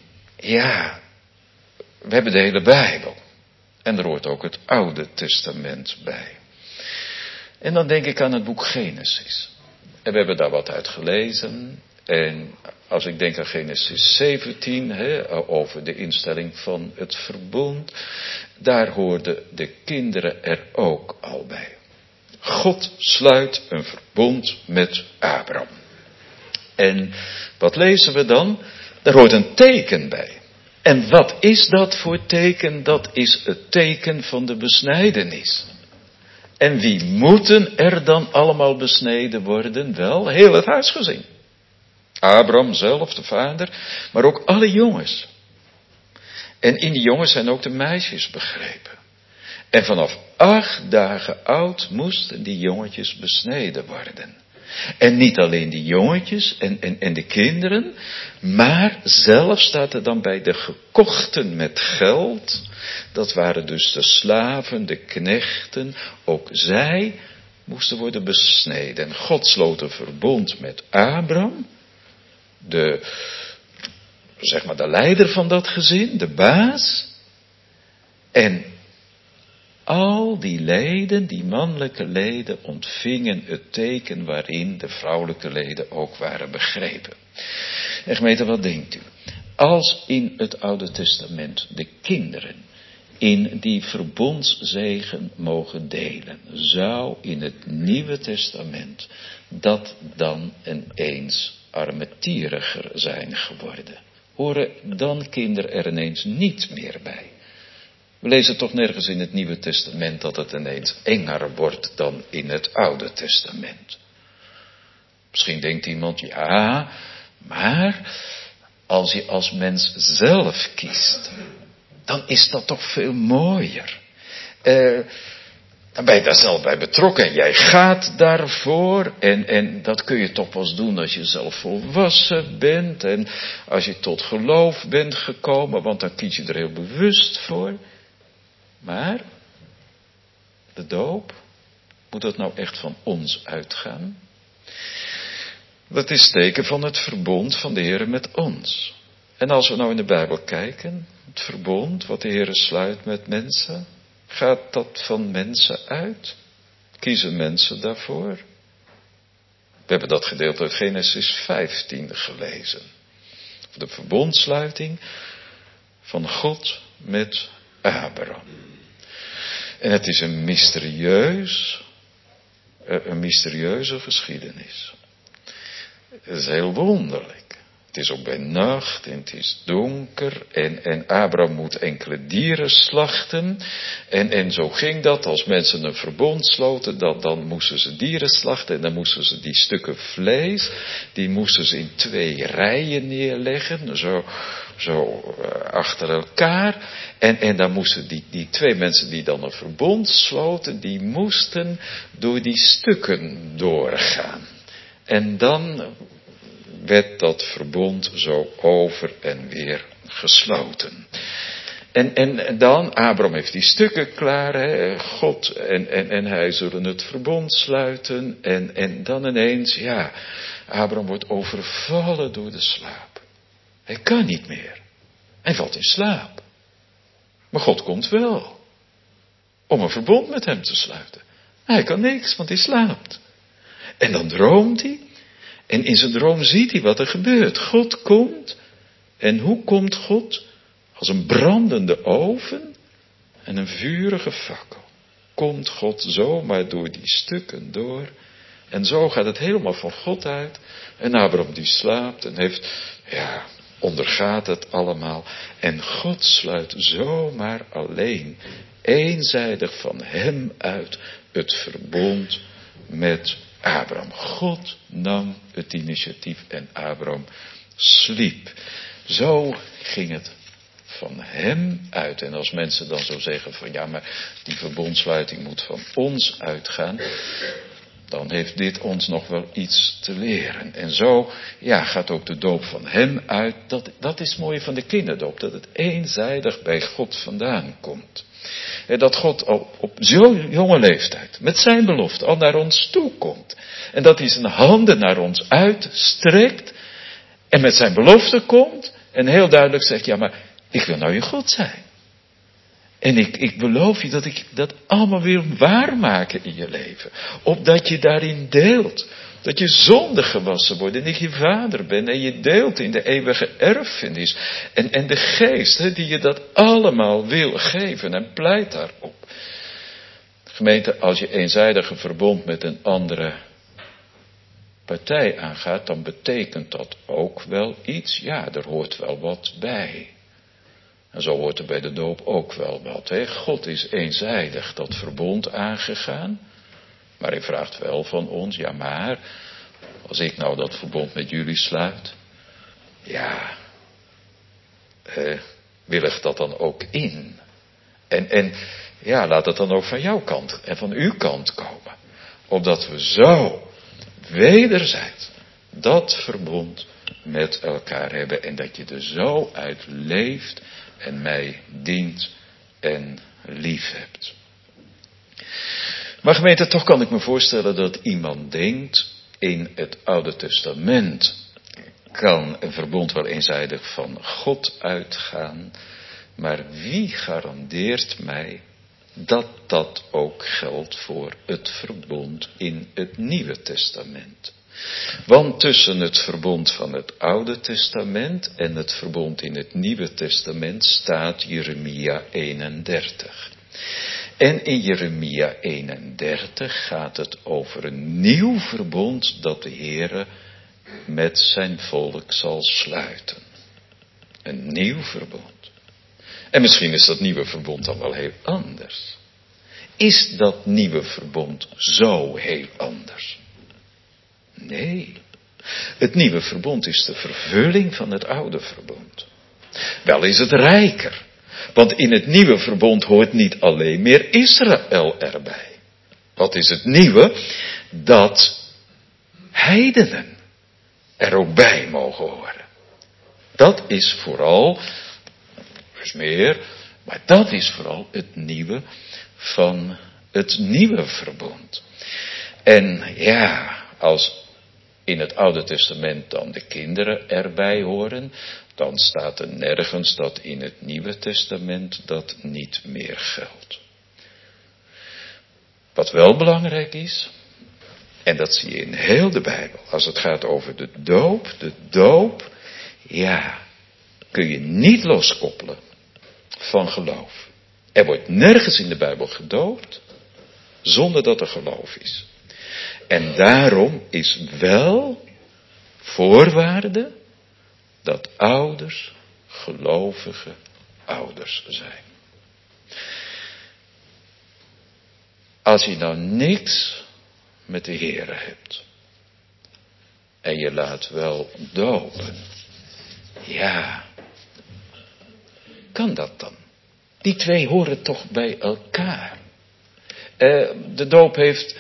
we hebben de hele Bijbel. En er hoort ook het Oude Testament bij. En dan denk ik aan het boek Genesis. En we hebben daar wat uit gelezen. En als ik denk aan Genesis 17, over de instelling van het verbond, daar hoorden de kinderen er ook al bij. God sluit een verbond met Abraham. En wat lezen we dan? Daar hoort een teken bij. En wat is dat voor teken? Dat is het teken van de besnijdenis. En wie moeten er dan allemaal besneden worden? Wel, heel het huisgezin. Abraham zelf, de vader, maar ook alle jongens. En in die jongens zijn ook de meisjes begrepen. En vanaf 8 dagen oud moesten die jongetjes besneden worden. En niet alleen die jongetjes en de kinderen, maar zelfs staat er dan bij de gekochten met geld, dat waren dus de slaven, de knechten, ook zij moesten worden besneden. En God sloot een verbond met Abraham, de leider van dat gezin, de baas. En al die leden, die mannelijke leden, ontvingen het teken waarin de vrouwelijke leden ook waren begrepen. En gemeente, wat denkt u? Als in het Oude Testament de kinderen in die verbondszegen mogen delen, zou in het Nieuwe Testament dat dan ineens armetieriger zijn geworden? Horen dan kinderen er ineens niet meer bij? We lezen toch nergens in het Nieuwe Testament dat het ineens enger wordt dan in het Oude Testament. Misschien denkt iemand, ja, maar als je als mens zelf kiest, dan is dat toch veel mooier. Dan ben je daar zelf bij betrokken en jij gaat daarvoor. En dat kun je toch pas doen als je zelf volwassen bent en als je tot geloof bent gekomen, want dan kies je er heel bewust voor. Maar, de doop, moet dat nou echt van ons uitgaan? Dat is teken van het verbond van de Heer met ons. En als we nou in de Bijbel kijken, het verbond wat de Heer sluit met mensen, gaat dat van mensen uit? Kiezen mensen daarvoor? We hebben dat gedeelte uit Genesis 15 gelezen. De verbondsluiting van God met Abraham. En het is een mysterieuze geschiedenis. Het is heel wonderlijk. Het is ook bij nacht en het is donker en Abraham moet enkele dieren slachten. En zo ging dat, als mensen een verbond sloten, dan moesten ze dieren slachten en dan moesten ze die stukken vlees, die moesten ze in 2 rijen neerleggen, zo achter elkaar. En dan moesten die 2 mensen die dan een verbond sloten, die moesten door die stukken doorgaan. En dan werd dat verbond zo over en weer gesloten. En dan, Abraham heeft die stukken klaar, hè, God en hij zullen het verbond sluiten. En dan ineens, ja, Abraham wordt overvallen door de slaap. Hij kan niet meer. Hij valt in slaap. Maar God komt wel. Om een verbond met hem te sluiten. Hij kan niks, want hij slaapt. En dan droomt hij. En in zijn droom ziet hij wat er gebeurt. God komt. En hoe komt God? Als een brandende oven en een vurige fakkel. Komt God zomaar door die stukken door. En zo gaat het helemaal van God uit. En Abraham die slaapt en ondergaat het allemaal. En God sluit zomaar alleen, eenzijdig van hem uit, het verbond met Abraham. God nam het initiatief en Abraham sliep. Zo ging het van hem uit. En als mensen dan zo zeggen van ja, maar die verbondsluiting moet van ons uitgaan, dan heeft dit ons nog wel iets te leren. En zo gaat ook de doop van hem uit. Dat is het mooie van de kinderdoop, dat het eenzijdig bij God vandaan komt. En dat God al op zo'n jonge leeftijd met zijn belofte al naar ons toe komt. En dat hij zijn handen naar ons uitstrekt en met zijn belofte komt en heel duidelijk zegt, ja maar ik wil nou je God zijn. En ik beloof je dat ik dat allemaal wil waarmaken in je leven. Opdat je daarin deelt. Dat je zonde gewassen wordt en ik je vader ben. En je deelt in de eeuwige erfenis. En de geest die je dat allemaal wil geven en pleit daarop. Gemeente, als je eenzijdige verbond met een andere partij aangaat, dan betekent dat ook wel iets. Ja, er hoort wel wat bij. En zo hoort er bij de doop ook wel wat. Hè? God is eenzijdig dat verbond aangegaan. Maar hij vraagt wel van ons, ja maar, als ik nou dat verbond met jullie sluit. Ja, willig dat dan ook in. En laat het dan ook van jouw kant en van uw kant komen. Opdat we zo wederzijds dat verbond met elkaar hebben en dat je er zo uit leeft en mij dient en lief hebt. Maar gemeente, toch kan ik me voorstellen dat iemand denkt, in het Oude Testament kan een verbond wel eenzijdig van God uitgaan, maar wie garandeert mij dat dat ook geldt voor het verbond in het Nieuwe Testament? Want tussen het verbond van het Oude Testament en het verbond in het Nieuwe Testament staat Jeremia 31. En in Jeremia 31 gaat het over een nieuw verbond dat de Heere met zijn volk zal sluiten. Een nieuw verbond. En misschien is dat nieuwe verbond dan wel heel anders. Is dat nieuwe verbond zo heel anders? Nee. Het nieuwe verbond is de vervulling van het oude verbond. Wel is het rijker. Want in het nieuwe verbond hoort niet alleen meer Israël erbij. Wat is het nieuwe? Dat heidenen er ook bij mogen horen. Dat is vooral, dus meer, maar dat is vooral het nieuwe van het nieuwe verbond. En ja, als in het Oude Testament dan de kinderen erbij horen, dan staat er nergens dat in het Nieuwe Testament dat niet meer geldt. Wat wel belangrijk is, en dat zie je in heel de Bijbel, als het gaat over de doop, ja, kun je niet loskoppelen van geloof. Er wordt nergens in de Bijbel gedoopt zonder dat er geloof is. En daarom is wel voorwaarde dat ouders gelovige ouders zijn. Als je nou niks met de Heere hebt en je laat wel dopen, ja, kan dat dan? Die twee horen toch bij elkaar. De doop heeft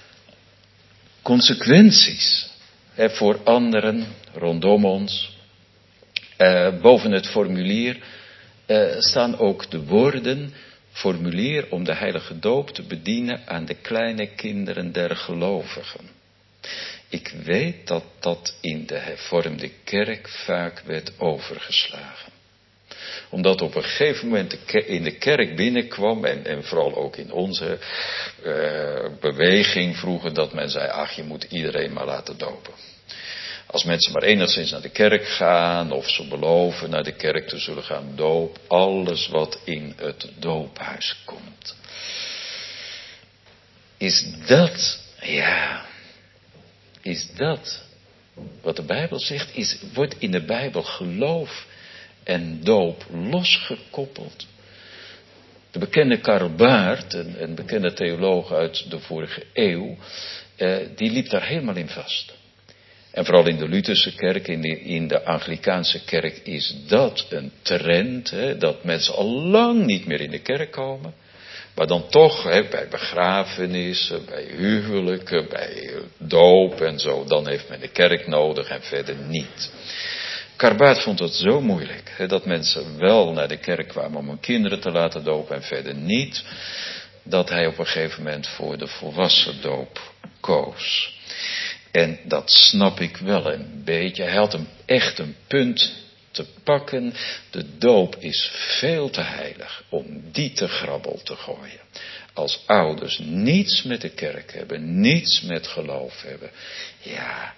consequenties voor anderen rondom ons. Boven het formulier staan ook de woorden, formulier om de heilige doop te bedienen aan de kleine kinderen der gelovigen. Ik weet dat dat in de hervormde kerk vaak werd overgeslagen. Omdat op een gegeven moment in de kerk binnenkwam en vooral ook in onze beweging vroeger dat men zei, ach, je moet iedereen maar laten dopen. Als mensen maar enigszins naar de kerk gaan of ze beloven naar de kerk te zullen gaan, doop alles wat in het doophuis komt. Is dat wat de Bijbel zegt? Wordt in de Bijbel geloof en doop losgekoppeld? De bekende Karl Barth, een bekende theoloog uit de vorige eeuw, die liep daar helemaal in vast. En vooral in de Lutherse kerk, in de Anglikaanse kerk is dat een trend, dat mensen al lang niet meer in de kerk komen. Maar dan toch, bij begrafenissen, bij huwelijken, bij doop en zo, dan heeft men de kerk nodig en verder niet. Karl Barth vond het zo moeilijk, dat mensen wel naar de kerk kwamen om hun kinderen te laten dopen en verder niet, dat hij op een gegeven moment voor de volwassen doop koos. En dat snap ik wel een beetje. Hij had echt een punt te pakken. De doop is veel te heilig om die te grabbel te gooien. Als ouders niets met de kerk hebben, niets met geloof hebben, ja,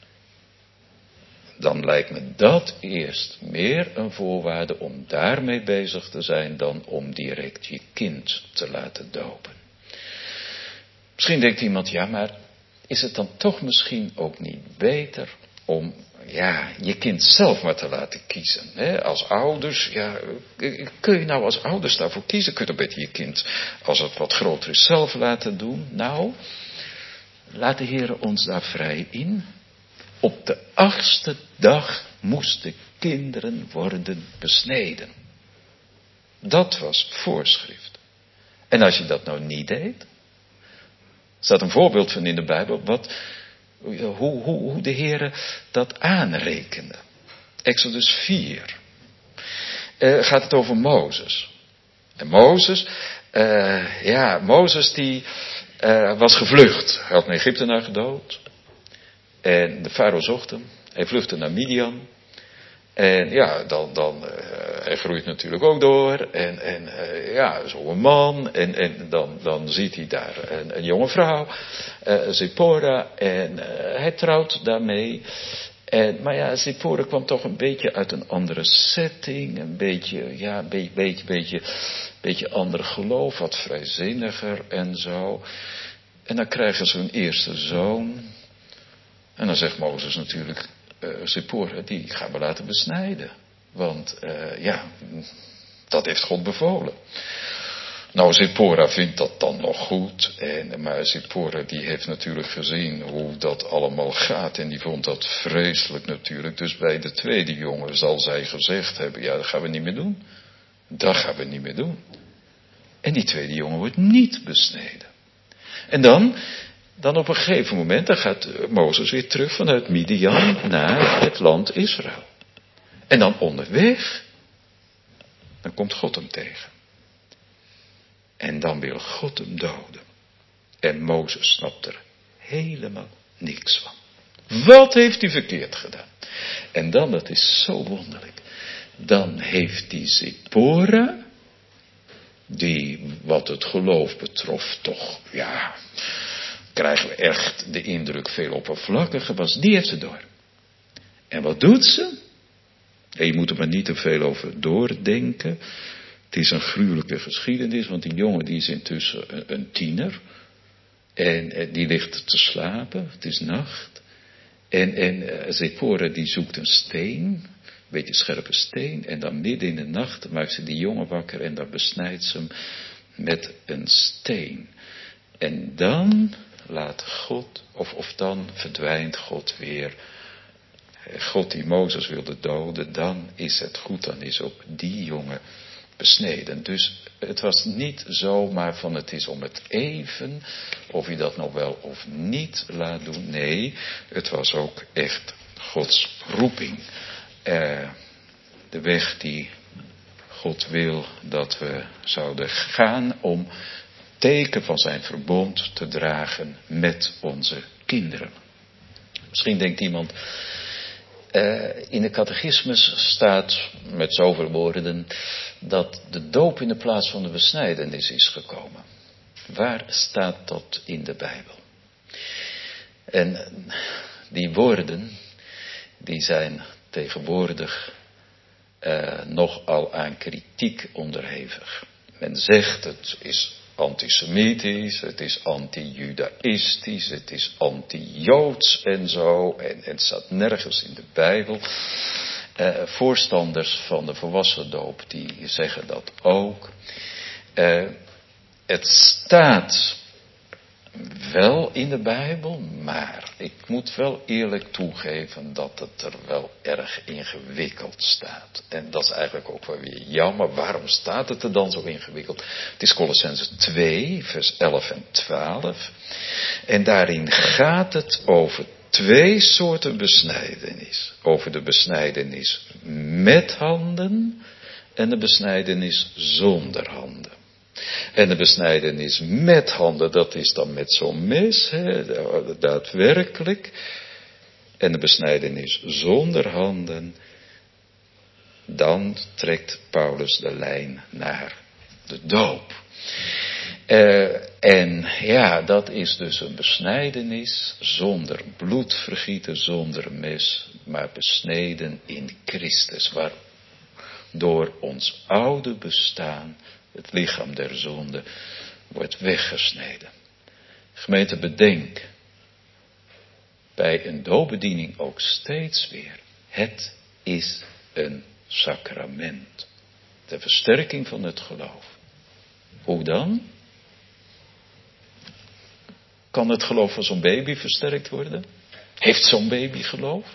dan lijkt me dat eerst meer een voorwaarde om daarmee bezig te zijn dan om direct je kind te laten dopen. Misschien denkt iemand, ja, maar is het dan toch misschien ook niet beter om je kind zelf maar te laten kiezen? Hè? Als ouders, kun je nou als ouders daarvoor kiezen? Kun je beter je kind, als het wat groter is, zelf laten doen? Nou, laat de Heer ons daar vrij in. Op de 8e dag moesten kinderen worden besneden. Dat was voorschrift. En als je dat nou niet deed, er staat een voorbeeld van in de Bijbel, Hoe de Heere dat aanrekende. Exodus 4. Gaat het over Mozes. En Mozes die was gevlucht. Hij had een Egyptenaar gedood. En de farao zocht hem. Hij vluchtte naar Midian. En ja, hij groeit natuurlijk ook door. En zo'n man. En dan ziet hij daar een jonge vrouw. Zipporah. En hij trouwt daarmee. Maar ja, Zipporah kwam toch een beetje uit een andere setting. Een beetje ander geloof. Wat vrijzinniger en zo. En dan krijgen ze hun eerste zoon. En dan zegt Mozes natuurlijk, Zipporah, die gaan we laten besnijden. Want dat heeft God bevolen. Nou, Zipporah vindt dat dan nog goed. Maar Zipporah die heeft natuurlijk gezien hoe dat allemaal gaat. En die vond dat vreselijk natuurlijk. Dus bij de tweede jongen zal zij gezegd hebben, ja, dat gaan we niet meer doen. Dat gaan we niet meer doen. En die tweede jongen wordt niet besneden. En dan op een gegeven moment, dan gaat Mozes weer terug vanuit Midian naar het land Israël. En dan onderweg, dan komt God hem tegen. En dan wil God hem doden. En Mozes snapt er helemaal niks van. Wat heeft hij verkeerd gedaan? En dan, dat is zo wonderlijk, dan heeft die Zipporah, die wat het geloof betrof toch, krijgen we echt de indruk veel oppervlakkiger was, die heeft het door. En wat doet ze? En je moet er maar niet te veel over doordenken. Het is een gruwelijke geschiedenis, want die jongen die is intussen een tiener. En die ligt te slapen, het is nacht. En Zipporah die zoekt een steen, een beetje scherpe steen. En dan midden in de nacht maakt ze die jongen wakker en dan besnijdt ze hem met een steen. En dan laat God, of dan verdwijnt God weer. God die Mozes wilde doden, dan is het goed, dan is ook die jongen besneden. Dus het was niet zomaar van het is om het even, of je dat nog wel of niet laat doen. Nee, het was ook echt Gods roeping. De weg die God wil dat we zouden gaan om teken van zijn verbond te dragen met onze kinderen. Misschien denkt iemand, in de catechismus staat met zoveel woorden dat de doop in de plaats van de besnijdenis is gekomen. Waar staat dat in de Bijbel? En die woorden, die zijn tegenwoordig nogal aan kritiek onderhevig. Men zegt het is antisemitisch, het is anti-judaïstisch, het is anti-joods en zo. En het staat nergens in de Bijbel. Voorstanders van de volwassen doop die zeggen dat ook. Het staat wel in de Bijbel, maar ik moet wel eerlijk toegeven dat het er wel erg ingewikkeld staat. En dat is eigenlijk ook wel weer jammer. Waarom staat het er dan zo ingewikkeld? Het is Kolossenzen 2, vers 11 en 12. En daarin gaat het over 2 soorten besnijdenis. Over de besnijdenis met handen en de besnijdenis zonder handen. En de besnijdenis met handen, dat is dan met zo'n mes, daadwerkelijk. En de besnijdenis zonder handen, dan trekt Paulus de lijn naar de doop. Dat is dus een besnijdenis zonder bloedvergieten, zonder mes, maar besneden in Christus, waardoor ons oude bestaan, het lichaam der zonde, wordt weggesneden. Gemeente, bedenk bij een doopbediening ook steeds weer, het is een sacrament. De versterking van het geloof. Hoe dan? Kan het geloof van zo'n baby versterkt worden? Heeft zo'n baby geloof?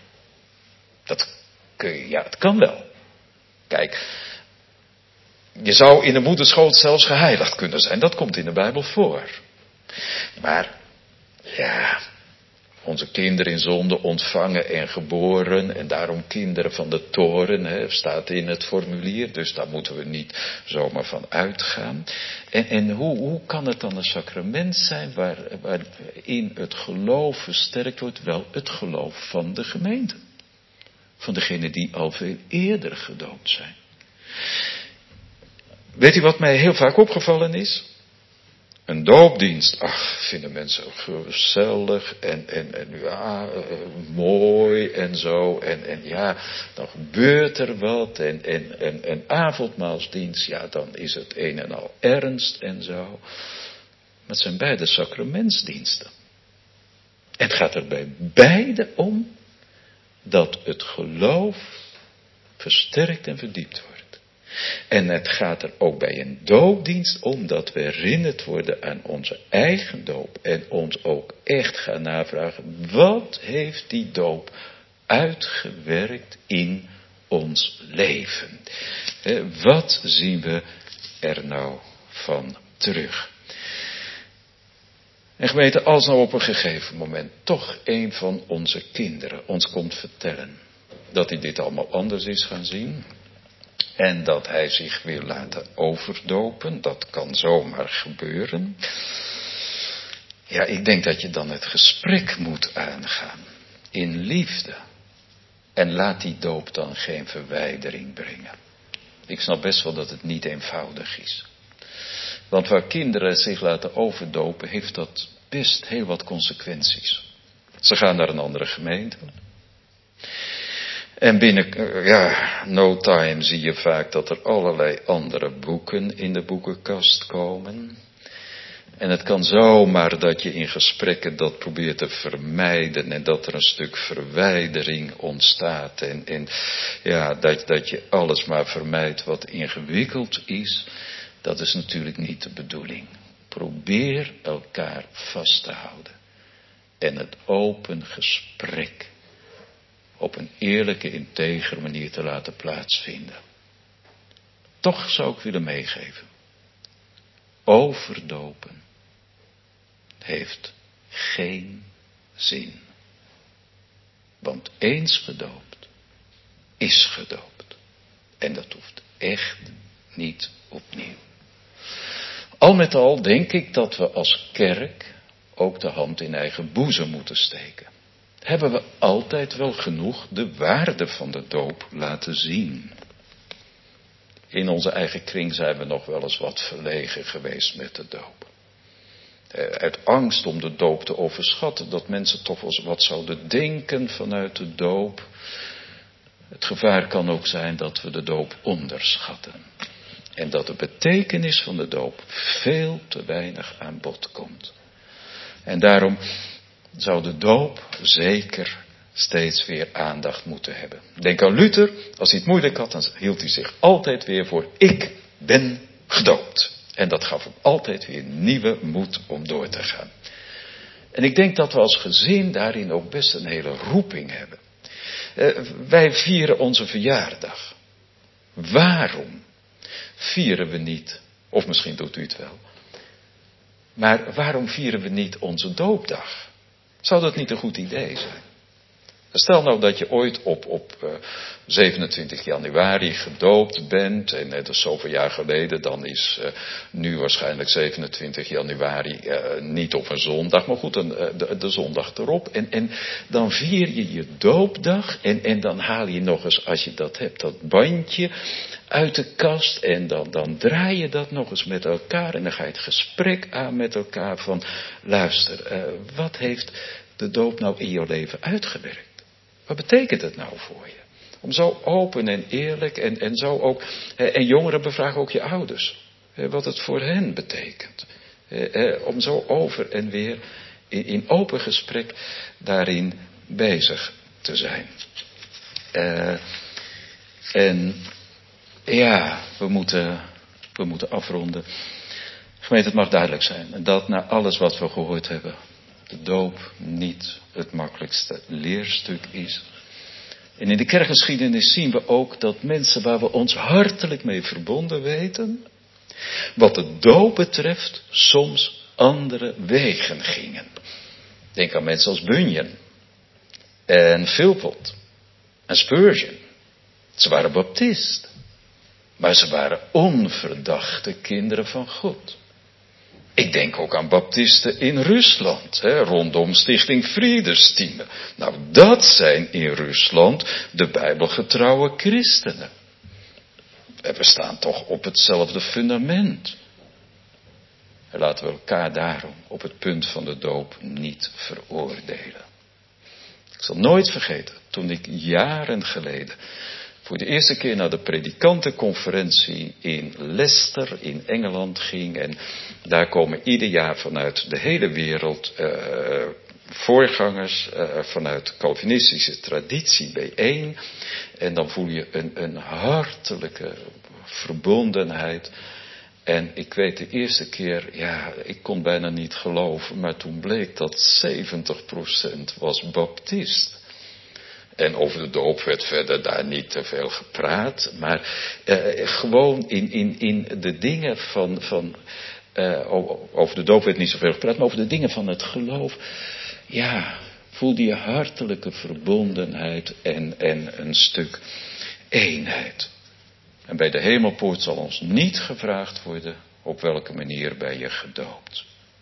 Het kan wel. Kijk, je zou in de moederschoot zelfs geheiligd kunnen zijn. Dat komt in de Bijbel voor. Maar, onze kinderen in zonde ontvangen en geboren. En daarom kinderen van de toren, staat in het formulier. Dus daar moeten we niet zomaar van uitgaan. En hoe kan het dan een sacrament zijn waarin het geloof versterkt wordt? Wel, het geloof van de gemeente. Van degenen die al veel eerder gedoopt zijn. Weet u wat mij heel vaak opgevallen is? Een doopdienst, vinden mensen gezellig en mooi en zo. En dan gebeurt er wat. En een avondmaalsdienst, dan is het een en al ernst en zo. Maar het zijn beide sacramentsdiensten. En het gaat er bij beide om dat het geloof versterkt en verdiept wordt. En het gaat er ook bij een doopdienst om dat we herinnerd worden aan onze eigen doop. En ons ook echt gaan navragen, wat heeft die doop uitgewerkt in ons leven? Wat zien we er nou van terug? En gemeente, als nou op een gegeven moment toch een van onze kinderen ons komt vertellen dat hij dit allemaal anders is gaan zien. En dat hij zich wil laten overdopen. Dat kan zomaar gebeuren. Ja, ik denk dat je dan het gesprek moet aangaan. In liefde. En laat die doop dan geen verwijdering brengen. Ik snap best wel dat het niet eenvoudig is. Want waar kinderen zich laten overdopen, heeft dat best heel wat consequenties. Ze gaan naar een andere gemeente. En binnen, no time zie je vaak dat er allerlei andere boeken in de boekenkast komen. En het kan zomaar dat je in gesprekken dat probeert te vermijden en dat er een stuk verwijdering ontstaat. En dat je alles maar vermijdt wat ingewikkeld is. Dat is natuurlijk niet de bedoeling. Probeer elkaar vast te houden. En het open gesprek op een eerlijke, integere manier te laten plaatsvinden. Toch zou ik willen meegeven. Overdopen heeft geen zin. Want eens gedoopt is gedoopt. En dat hoeft echt niet opnieuw. Al met al denk ik dat we als kerk ook de hand in eigen boezem moeten steken. Hebben we altijd wel genoeg de waarde van de doop laten zien? In onze eigen kring zijn we nog wel eens wat verlegen geweest met de doop. Uit angst om de doop te overschatten, dat mensen toch wel eens wat zouden denken vanuit de doop. Het gevaar kan ook zijn dat we de doop onderschatten. En dat de betekenis van de doop veel te weinig aan bod komt. En daarom zou de doop zeker steeds weer aandacht moeten hebben. Denk aan Luther, als hij het moeilijk had, dan hield hij zich altijd weer voor: ik ben gedoopt. En dat gaf hem altijd weer nieuwe moed om door te gaan. En ik denk dat we als gezin daarin ook best een hele roeping hebben. Wij vieren onze verjaardag. Waarom vieren we niet, of misschien doet u het wel, maar waarom vieren we niet onze doopdag? Zou dat niet een goed idee zijn? Stel nou dat je ooit op 27 januari gedoopt bent. En dat is zoveel jaar geleden. Dan is nu waarschijnlijk 27 januari niet op een zondag. Maar goed, de zondag erop. En dan vier je je doopdag. En dan haal je nog eens, als je dat hebt, dat bandje uit de kast. En dan draai je dat nog eens met elkaar. En dan ga je het gesprek aan met elkaar van: luister, wat heeft de doop nou in jouw leven uitgewerkt? Wat betekent het nou voor je? Om zo open en eerlijk en zo ook. En jongeren bevragen ook je ouders. Wat het voor hen betekent. Om zo over en weer in open gesprek daarin bezig te zijn. We moeten afronden. Gemeente, het mag duidelijk zijn dat na alles wat we gehoord hebben, de doop niet het makkelijkste leerstuk is. En in de kerkgeschiedenis zien we ook dat mensen waar we ons hartelijk mee verbonden weten, wat de doop betreft, soms andere wegen gingen. Denk aan mensen als Bunyan en Philpott en Spurgeon. Ze waren baptist, maar ze waren onverdachte kinderen van God. Ik denk ook aan baptisten in Rusland, rondom Stichting Friedensstimme. Nou, dat zijn in Rusland de bijbelgetrouwe christenen. En we staan toch op hetzelfde fundament. En laten we elkaar daarom op het punt van de doop niet veroordelen. Ik zal nooit vergeten, toen ik jaren geleden voor de eerste keer naar de predikantenconferentie in Leicester in Engeland ging. En daar komen ieder jaar vanuit de hele wereld voorgangers vanuit de Calvinistische traditie bijeen. En dan voel je een hartelijke verbondenheid. En ik weet de eerste keer, ik kon bijna niet geloven, maar toen bleek dat 70% was baptist. En over de doop werd verder daar niet te veel gepraat. Maar gewoon in de dingen van over de doop werd niet zoveel gepraat. Maar over de dingen van het geloof. Voelde je hartelijke verbondenheid en een stuk eenheid. En bij de hemelpoort zal ons niet gevraagd worden op welke manier ben je gedoopt.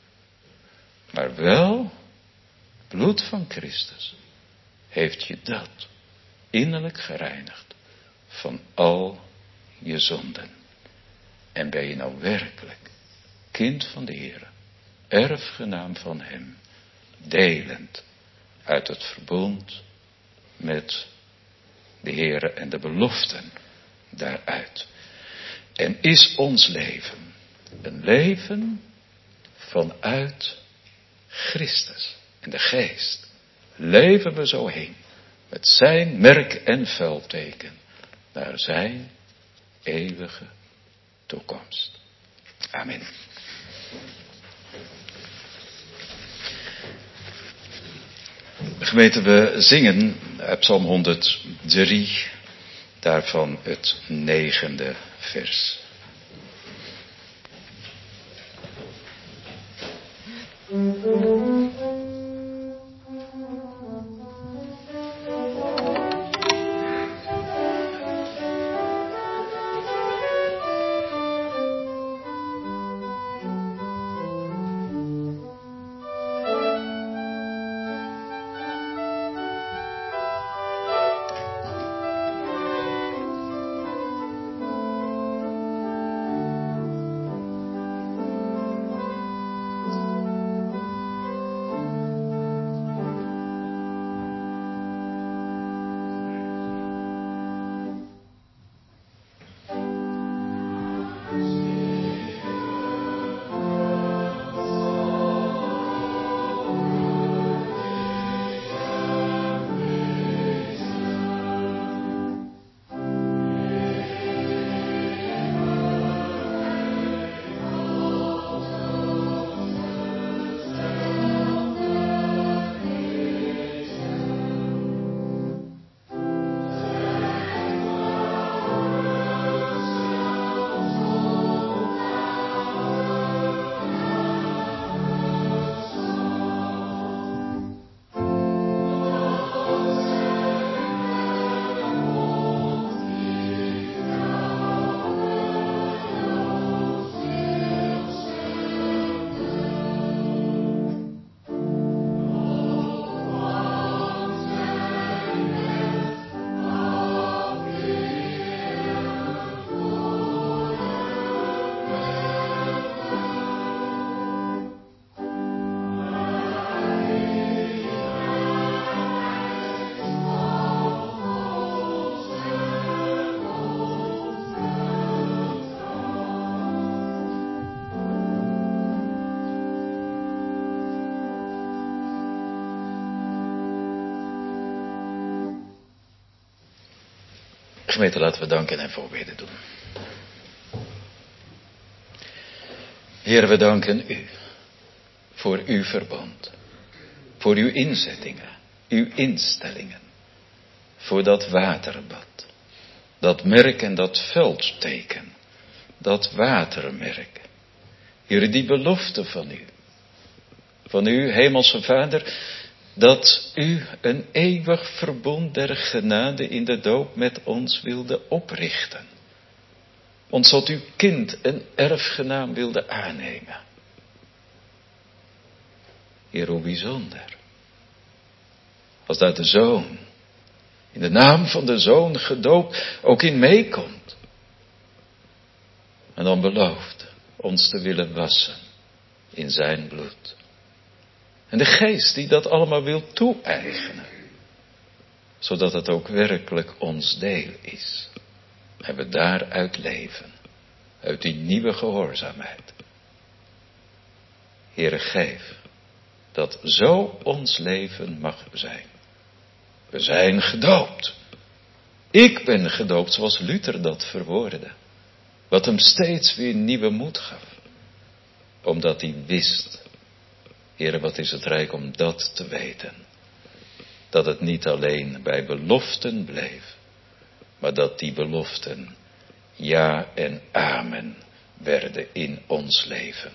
Maar wel bloed van Christus heeft je dat innerlijk gereinigd van al je zonden. En ben je nou werkelijk kind van de Heer, erfgenaam van Hem, delend uit het verbond met de Heer en de beloften daaruit. En is ons leven een leven vanuit Christus en de Geest. Leven we zo heen, met zijn merk en vuilteken, naar zijn eeuwige toekomst. Amen. Gemeente, we zingen uit Psalm 103, daarvan het 9e vers. Gemeente, laten we danken en voorbeden doen. Heer, we danken u voor uw verbond, voor uw inzettingen, uw instellingen, voor dat waterbad, dat merk en dat veldteken, dat watermerk. Heer, die belofte van u, van u, hemelse Vader, dat u een eeuwig verbond der genade in de doop met ons wilde oprichten. Ons tot uw kind en erfgenaam wilde aannemen. Heer, hoe bijzonder. Als daar de Zoon, in de naam van de Zoon gedoopt, ook in meekomt. En dan belooft ons te willen wassen in zijn bloed. En de Geest die dat allemaal wil toe-eigenen. Zodat het ook werkelijk ons deel is. En we daaruit leven. Uit die nieuwe gehoorzaamheid. Heere, geef dat zo ons leven mag zijn. We zijn gedoopt. Ik ben gedoopt zoals Luther dat verwoordde. Wat hem steeds weer nieuwe moed gaf. Omdat hij wist. Heere, wat is het rijk om dat te weten. Dat het niet alleen bij beloften bleef. Maar dat die beloften ja en amen werden in ons leven.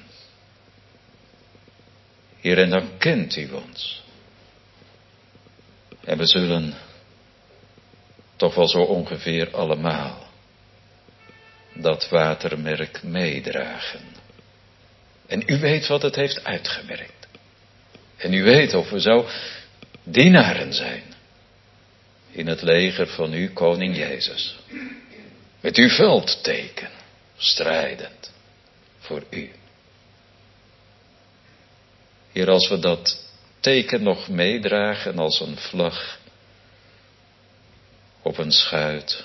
Heer, en dan kent u ons. En we zullen toch wel zo ongeveer allemaal dat watermerk meedragen. En u weet wat het heeft uitgewerkt. En u weet of we zo dienaren zijn in het leger van uw koning Jezus. Met uw veldteken, strijdend voor u. Heer, als we dat teken nog meedragen als een vlag op een schuit,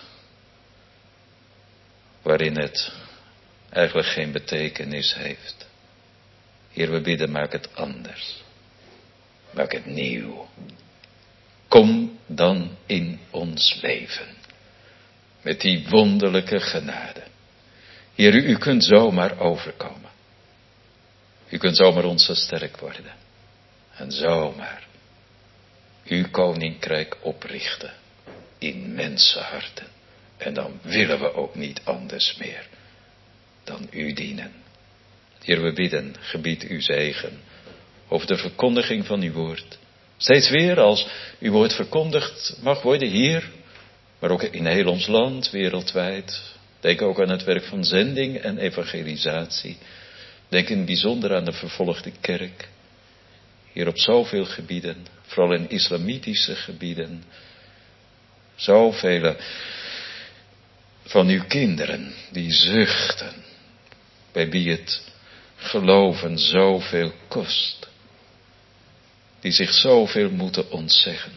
waarin het eigenlijk geen betekenis heeft. Heer, we bidden, maak het anders. Maak het nieuw. Kom dan in ons leven. Met die wonderlijke genade. Heer, u kunt zomaar overkomen. U kunt zomaar onze sterk worden. En zomaar uw koninkrijk oprichten in mensenharten. En dan willen we ook niet anders meer dan u dienen. Heer, we bidden, gebied uw zegen over de verkondiging van uw woord. Steeds weer als uw woord verkondigd mag worden hier, maar ook in heel ons land, wereldwijd. Denk ook aan het werk van zending en evangelisatie. Denk in het bijzonder aan de vervolgde kerk. Hier op zoveel gebieden, vooral in islamitische gebieden. Zoveel van uw kinderen die zuchten, bij wie het geloven zoveel kost. Die zich zoveel moeten ontzeggen.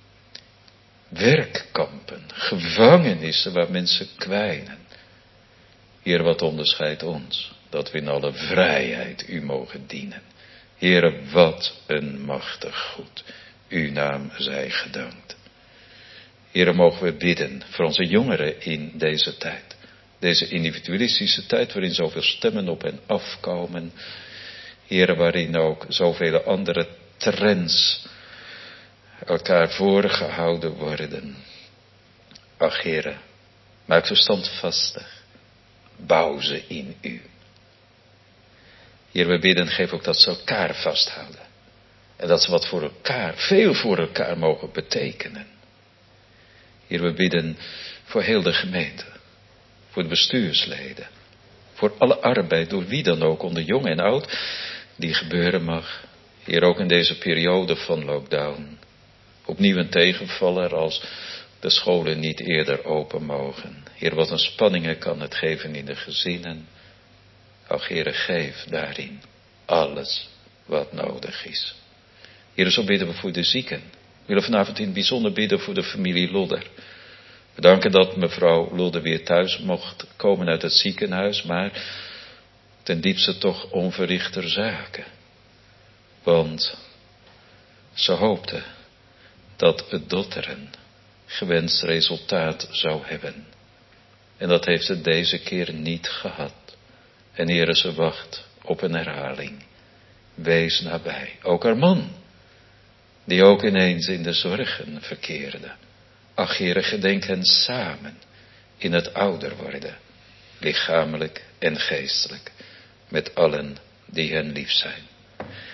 Werkkampen, gevangenissen waar mensen kwijnen. Heer, wat onderscheidt ons, dat we in alle vrijheid u mogen dienen. Heere, wat een machtig goed. Uw naam zij gedankt. Heere, mogen we bidden voor onze jongeren in deze tijd. Deze individualistische tijd waarin zoveel stemmen op en afkomen. Heere, waarin ook zoveel andere trends elkaar voorgehouden worden. Ach, Heere, maak ze standvastig. Bouw ze in u. Heer, we bidden, geef ook dat ze elkaar vasthouden. En dat ze wat voor elkaar, veel voor elkaar mogen betekenen. Heer, we bidden voor heel de gemeente. Voor de bestuursleden. Voor alle arbeid, door wie dan ook, onder jong en oud, die gebeuren mag. Heer, ook in deze periode van lockdown. Opnieuw een tegenvaller als de scholen niet eerder open mogen. Heer, wat een spanningen kan het geven in de gezinnen. Ach, Heere, geef daarin alles wat nodig is. Heere, zo bidden we voor de zieken. We willen vanavond in het bijzonder bidden voor de familie Lodder. We danken dat mevrouw Lodder weer thuis mocht komen uit het ziekenhuis, maar ten diepste toch onverrichter zaken. Want ze hoopte dat het dotteren gewenst resultaat zou hebben. En dat heeft het deze keer niet gehad. En Heere, ze wacht op een herhaling. Wees nabij. Ook haar man, die ook ineens in de zorgen verkeerde. Ach, Heere, gedenk hen samen in het ouder worden. Lichamelijk en geestelijk. Met allen die hen lief zijn.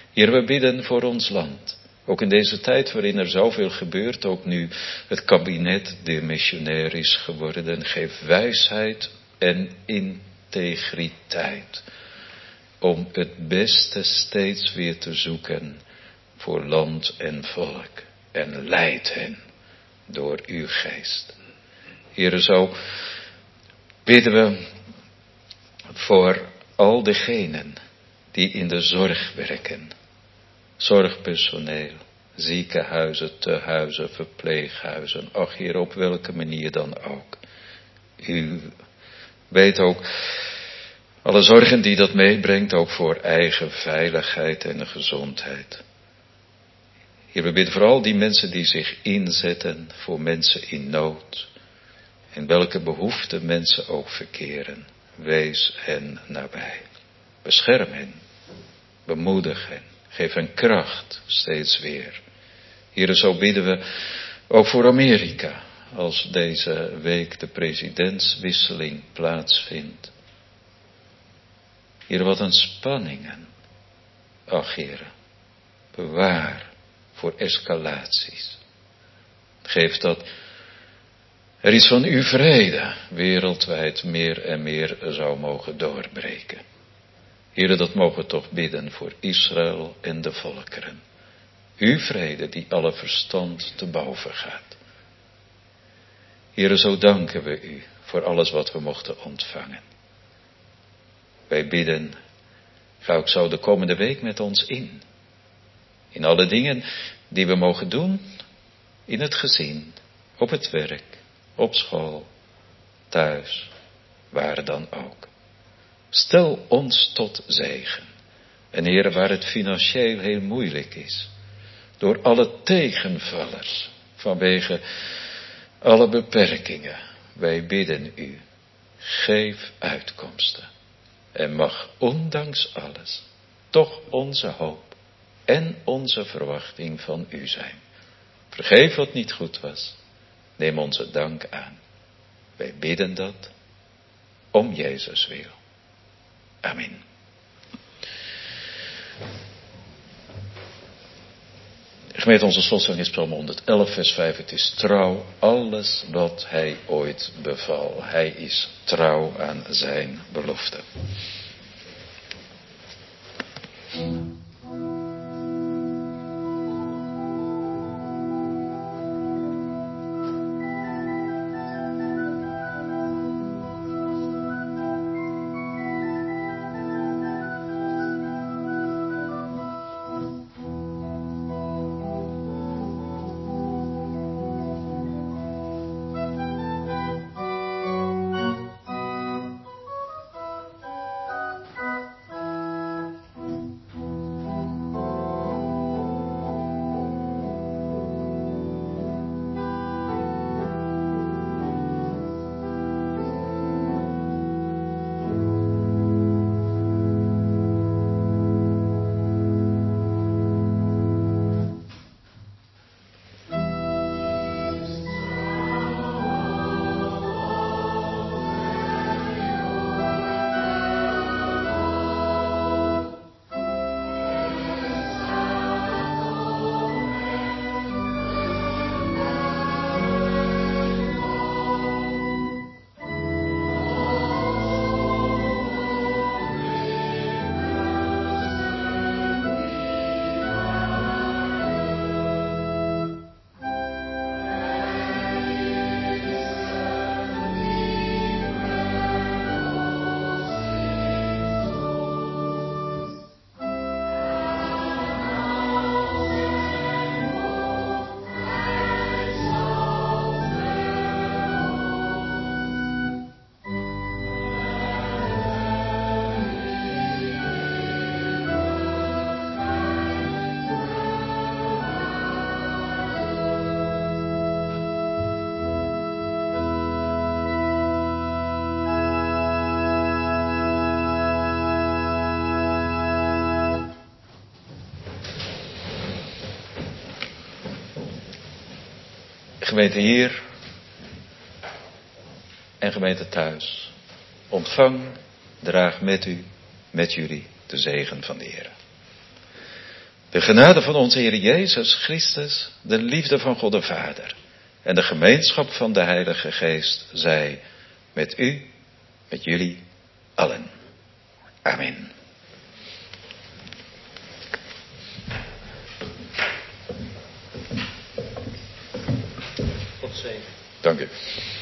Heer, we bidden voor ons land. Ook in deze tijd waarin er zoveel gebeurt, ook nu het kabinet demissionair is geworden. Geef wijsheid en integriteit om het beste steeds weer te zoeken voor land en volk. En leid hen door uw geest. Heer, zo bidden we voor al diegenen die in de zorg werken. Zorgpersoneel, ziekenhuizen, tehuizen, verpleeghuizen. Ach, Heer, op welke manier dan ook. U weet ook alle zorgen die dat meebrengt, ook voor eigen veiligheid en gezondheid. Heer, we bidden voor al die mensen die zich inzetten voor mensen in nood. En welke behoeften mensen ook verkeren. Wees hen nabij. Bescherm hen. Bemoedig hen. Geef hen kracht steeds weer. Heer, zo bidden we ook voor Amerika. Als deze week de presidentswisseling plaatsvindt. Heer, wat een spanningen. Ach, Heer, bewaar voor escalaties. Geef dat er iets van uw vrede wereldwijd meer en meer zou mogen doorbreken. Heer, dat mogen we toch bidden voor Israël en de volkeren. Uw vrede die alle verstand te boven gaat. Heer, zo danken we u voor alles wat we mochten ontvangen. Wij bidden, ga ook zo de komende week met ons in. In alle dingen die we mogen doen, in het gezin, op het werk, op school, thuis, waar dan ook. Stel ons tot zegen. En Heer, waar het financieel heel moeilijk is, door alle tegenvallers, vanwege alle beperkingen, wij bidden u, geef uitkomsten. En mag ondanks alles toch onze hoop en onze verwachting van u zijn. Vergeef wat niet goed was. Neem onze dank aan. Wij bidden dat om Jezus wil. Amen. Gemeente, onze slotzang is Psalm 111, vers 5. Het is trouw alles wat hij ooit beval. Hij is trouw aan zijn belofte. Gemeente hier en gemeente thuis, ontvang, draag met u, met jullie de zegen van de Heer. De genade van onze Heer Jezus Christus, de liefde van God de Vader en de gemeenschap van de Heilige Geest zij met u, met jullie allen. Amen. God zegen. Dank u.